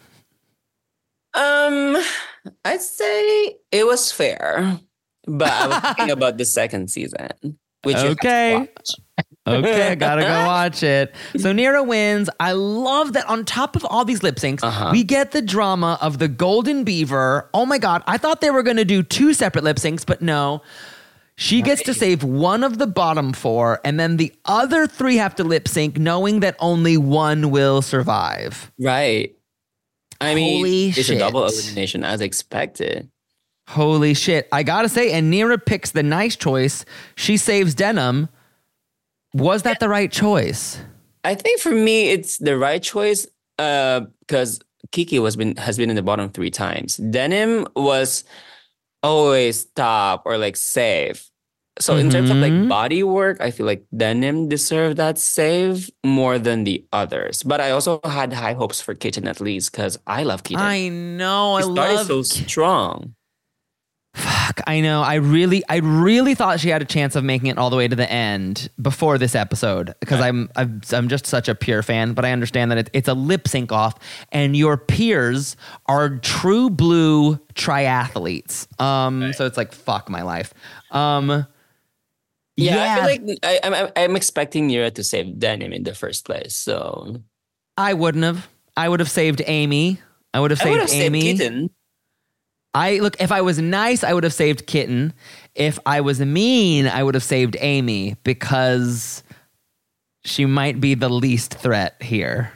I'd say it was fair. But I was thinking about the second season, which okay, I gotta go watch it. So Neera wins. I love that on top of all these lip syncs, we get the drama of the Golden Beaver. Oh my God, I thought they were gonna do 2 separate lip syncs, but no. She gets to save one of the bottom 4, and then the other 3 have to lip sync, knowing that only one will survive. Right. I mean, Holy shit. It's a double elimination as expected. Holy shit. I gotta say, and Neera picks the nice choice. She saves Denim. Was that the right choice? I think for me, it's the right choice because Kiki has been in the bottom 3 times. Denim was always top or like safe. So in terms of like body work, I feel like Denim deserved that save more than the others. But I also had high hopes for Kitten at least because I love Kitten. I know. She started so strong. Fuck, I know. I really thought she had a chance of making it all the way to the end before this episode because I'm just such a pure fan. But I understand that it's a lip sync off, and your peers are true blue triathletes. So it's like fuck my life. I feel like I'm expecting Neera to save Denim in the first place. So I wouldn't have. I would have saved Amy. I would have saved Amy. Saved Kitten. If I was nice, I would have saved Kitten. If I was mean, I would have saved Amy because she might be the least threat here.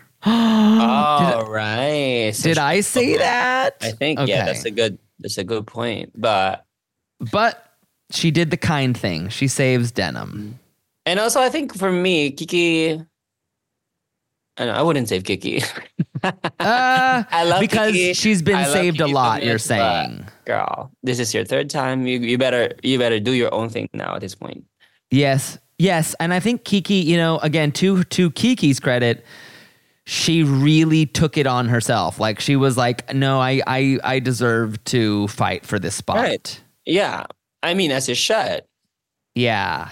Right. So did I say that? I think that's a good point. But she did the kind thing. She saves Denim. And also I think for me, Kiki, I wouldn't save Kiki. I love because Kiki. She's been saved a lot. You're saying, girl, this is your 3rd time. You better do your own thing now at this point. Yes, and I think Kiki, again, to Kiki's credit, she really took it on herself. Like she was like, no, I deserve to fight for this spot. Right. Yeah, I mean, as you should. Yeah,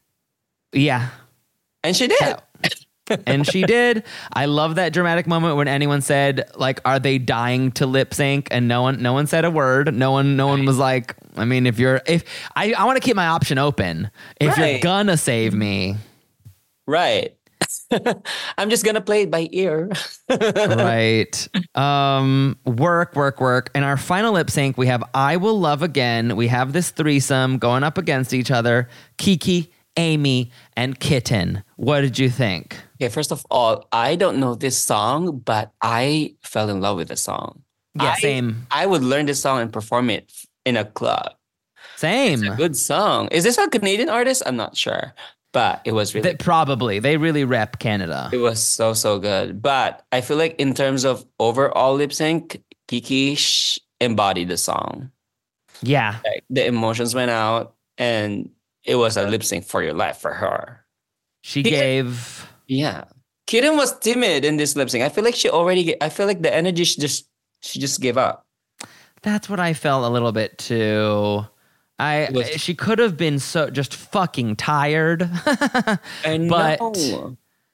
and she did. Yeah. And she did. I love that dramatic moment when anyone said, like, are they dying to lip sync? And no one said a word. No one was like, I mean, if I want to keep my option open. If you're gonna save me. Right. I'm just gonna play it by ear. Right. Work. In our final lip sync, we have I Will Love Again. We have this threesome going up against each other. Kiki, Amy, and Kitten. What did you think? Okay, first of all, I don't know this song, but I fell in love with the song. Yeah, same. I would learn this song and perform it in a club. Same. It's a good song. Is this a Canadian artist? I'm not sure, but it was really probably. They really rep Canada. It was so good. But I feel like in terms of overall lip sync, Kiki embodied the song. Yeah. Like, the emotions went out and it was a lip sync for your life for her. She gave... Yeah. Kitten was timid in this lip sync. I feel like the energy she just gave up. That's what I felt a little bit too. She could have been so just fucking tired. I know.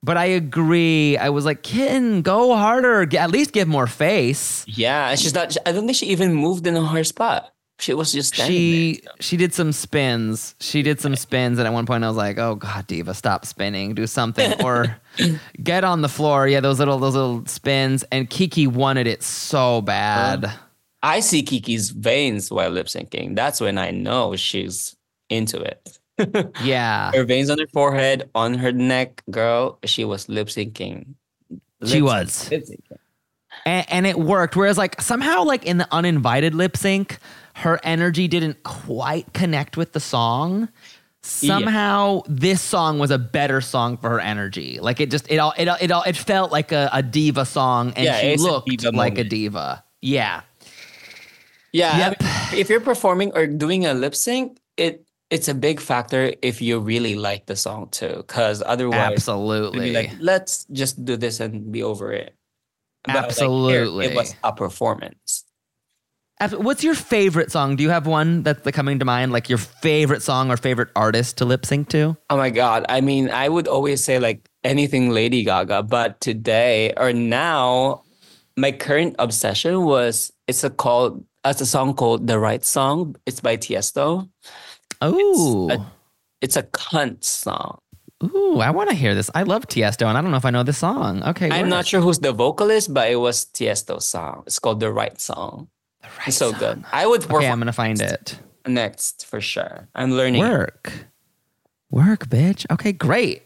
But I agree. I was like, Kitten, go harder. At least give more face. Yeah, she's not. I don't think she even moved in her spot. She was just standing there. She did some spins. And at one point I was like, oh God, Diva, stop spinning. Do something. Or get on the floor. Yeah, those little spins. And Kiki wanted it so bad. I see Kiki's veins while lip syncing. That's when I know she's into it. Yeah. Her veins on her forehead, on her neck, girl, she was lip syncing. She was. And it worked. Whereas like somehow like in the uninvited lip sync, her energy didn't quite connect with the song. Somehow this song was a better song for her energy. Like it felt like a diva song, and she looked like a diva. Yeah. Yeah. Yep. I mean, if you're performing or doing a lip sync, it's a big factor if you really like the song too. Because otherwise, absolutely, you'd be like, let's just do this and be over it. But absolutely, like, it was a performance. What's your favorite song? Do you have one that's coming to mind? Like your favorite song or favorite artist to lip sync to? Oh my God. I mean, I would always say like anything Lady Gaga, but today or now, my current obsession it's a song called The Right Song. It's by Tiesto. Oh. It's a cunt song. Ooh, I want to hear this. I love Tiesto, and I don't know if I know this song. Okay. I'm not sure who's the vocalist, but it was Tiesto's song. It's called The Right Song. It's so good. I would work. Okay, I'm gonna find it next for sure. I'm learning. Work, bitch. Okay, great.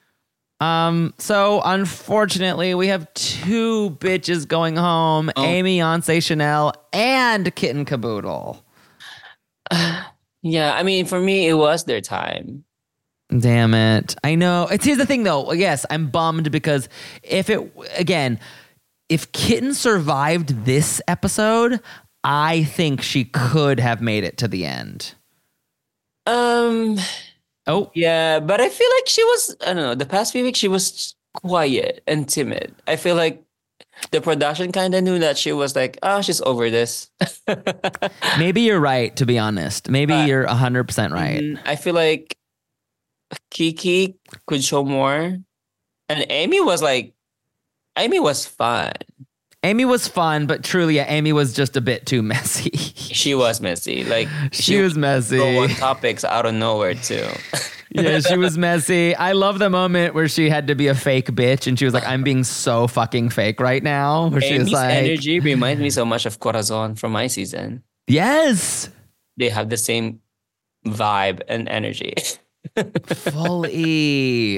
So unfortunately, we have two bitches going home: Amy, Yonsei, Chanel, and Kitten Caboodle. Yeah, I mean, for me, it was their time. Damn it! I know. Here's the thing, though. Yes, I'm bummed because if Kitten survived this episode, I think she could have made it to the end. Oh. Yeah, but I feel like she was, I don't know, the past few weeks she was quiet and timid. I feel like the production kind of knew that she was like, she's over this. Maybe you're right, to be honest. Maybe you're 100% right. I feel like Kiki could show more. And Amy was fun. Amy was fun, but truly, Amy was just a bit too messy. She was messy. Like she was messy. Go on topics out of nowhere too. Yeah, she was messy. I love the moment where she had to be a fake bitch, and she was like, "I'm being so fucking fake right now." Where she was like, energy reminds me so much of Corazon from my season. Yes, they have the same vibe and energy. Fully.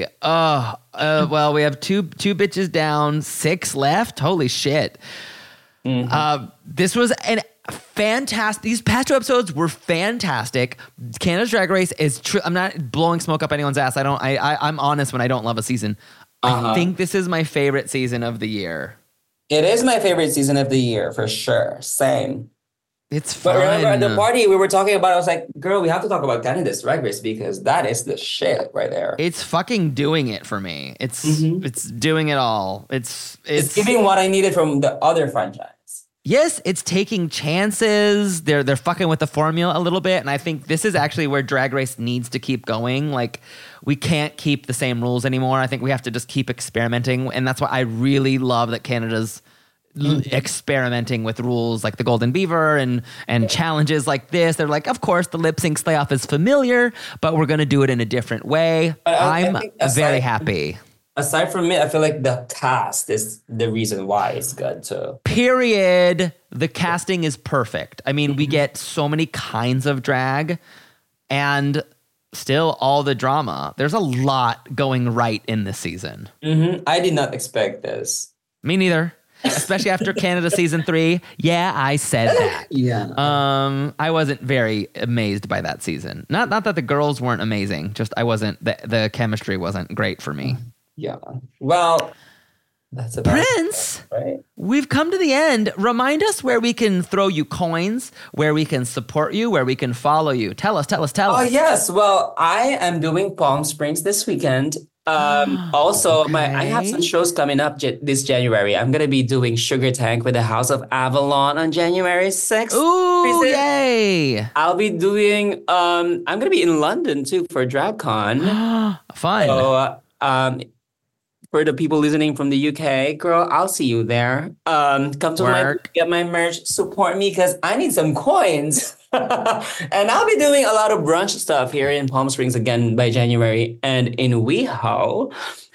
Well, we have two bitches down, 6 left. Holy shit. Mm-hmm. This was fantastic. These past 2 episodes were fantastic. Canada's Drag Race is true. I'm not blowing smoke up anyone's ass. I'm honest when I don't love a season. I think this is my favorite season of the year. It is my favorite season of the year for sure. Same. It's fun. But remember at the party we were talking about, I was like, girl, we have to talk about Canada's Drag Race because that is the shit right there. It's fucking doing it for me. It's doing it all. It's giving what I needed from the other franchise. Yes, it's taking chances. They're fucking with the formula a little bit, and I think this is actually where Drag Race needs to keep going. Like, we can't keep the same rules anymore. I think we have to just keep experimenting, and that's why I really love that Canada's experimenting with rules like the Golden Beaver and challenges like this. They're like, of course, the lip sync playoff is familiar, but we're going to do it in a different way. I'm very happy. Aside from it, I feel like the cast is the reason why it's good too. Period. The casting is perfect. I mean, we get so many kinds of drag and still all the drama. There's a lot going right in this season. I did not expect this. Me neither. Especially after Canada season 3. Yeah, I said that. Yeah. I wasn't very amazed by that season. Not that the girls weren't amazing. Just I wasn't. The chemistry wasn't great for me. Yeah. Well, that's about Prince. It, right? We've come to the end. Remind us where we can throw you coins, where we can support you, where we can follow you. Tell us. Oh yes. Well, I am doing Palm Springs this weekend. Also, okay. I have some shows coming up this January. I'm going to be doing Sugar Tank with the House of Avalon on January 6th. Ooh, yay. I'll be doing, I'm going to be in London too for DragCon. Fun. So, For the people listening from the UK, girl, I'll see you there. Come to get my merch, support me because I need some coins. And I'll be doing a lot of brunch stuff here in Palm Springs again by January and in WeHo.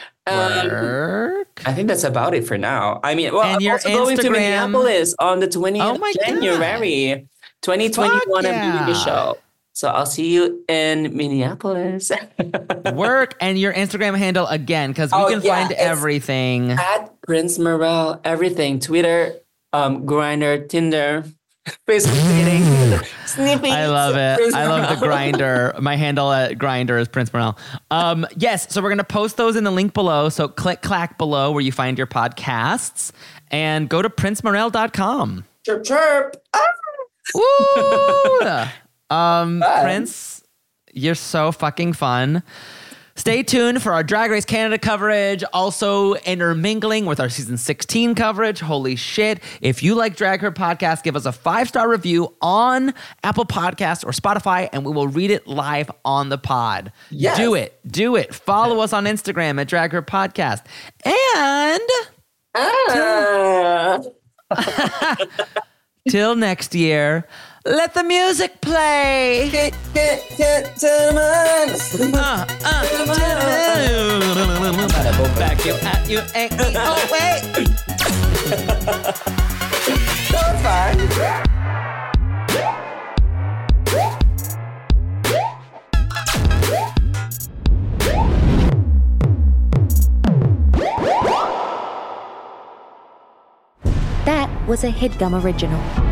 I think that's about it for now. I mean, well, I'm also going to Minneapolis on the 20th of January, 2021. I'm doing a show. So I'll see you in Minneapolis. Work. And your Instagram handle again, because we can find everything. At Prince Morel, everything. Twitter, Grindr, Tinder, Facebook dating, snipping. I love it. I love the Grindr. My handle at Grindr is Prince Morel. Yes, so we're going to post those in the link below. So clack below where you find your podcasts and go to princemorel.com. Chirp, chirp. Woo! Prince, you're so fucking fun. Stay tuned for our Drag Race Canada coverage, also intermingling with our season 16 coverage. Holy shit. If you like Drag Her Podcast, give us a 5-star review on Apple Podcasts or Spotify, and we will read it live on the pod. Yes. Do it. Follow us on Instagram at Drag Her Podcast. And till next year, let the music play. Back you at you ain't oh wait. That's fine. That was a HeadGum original.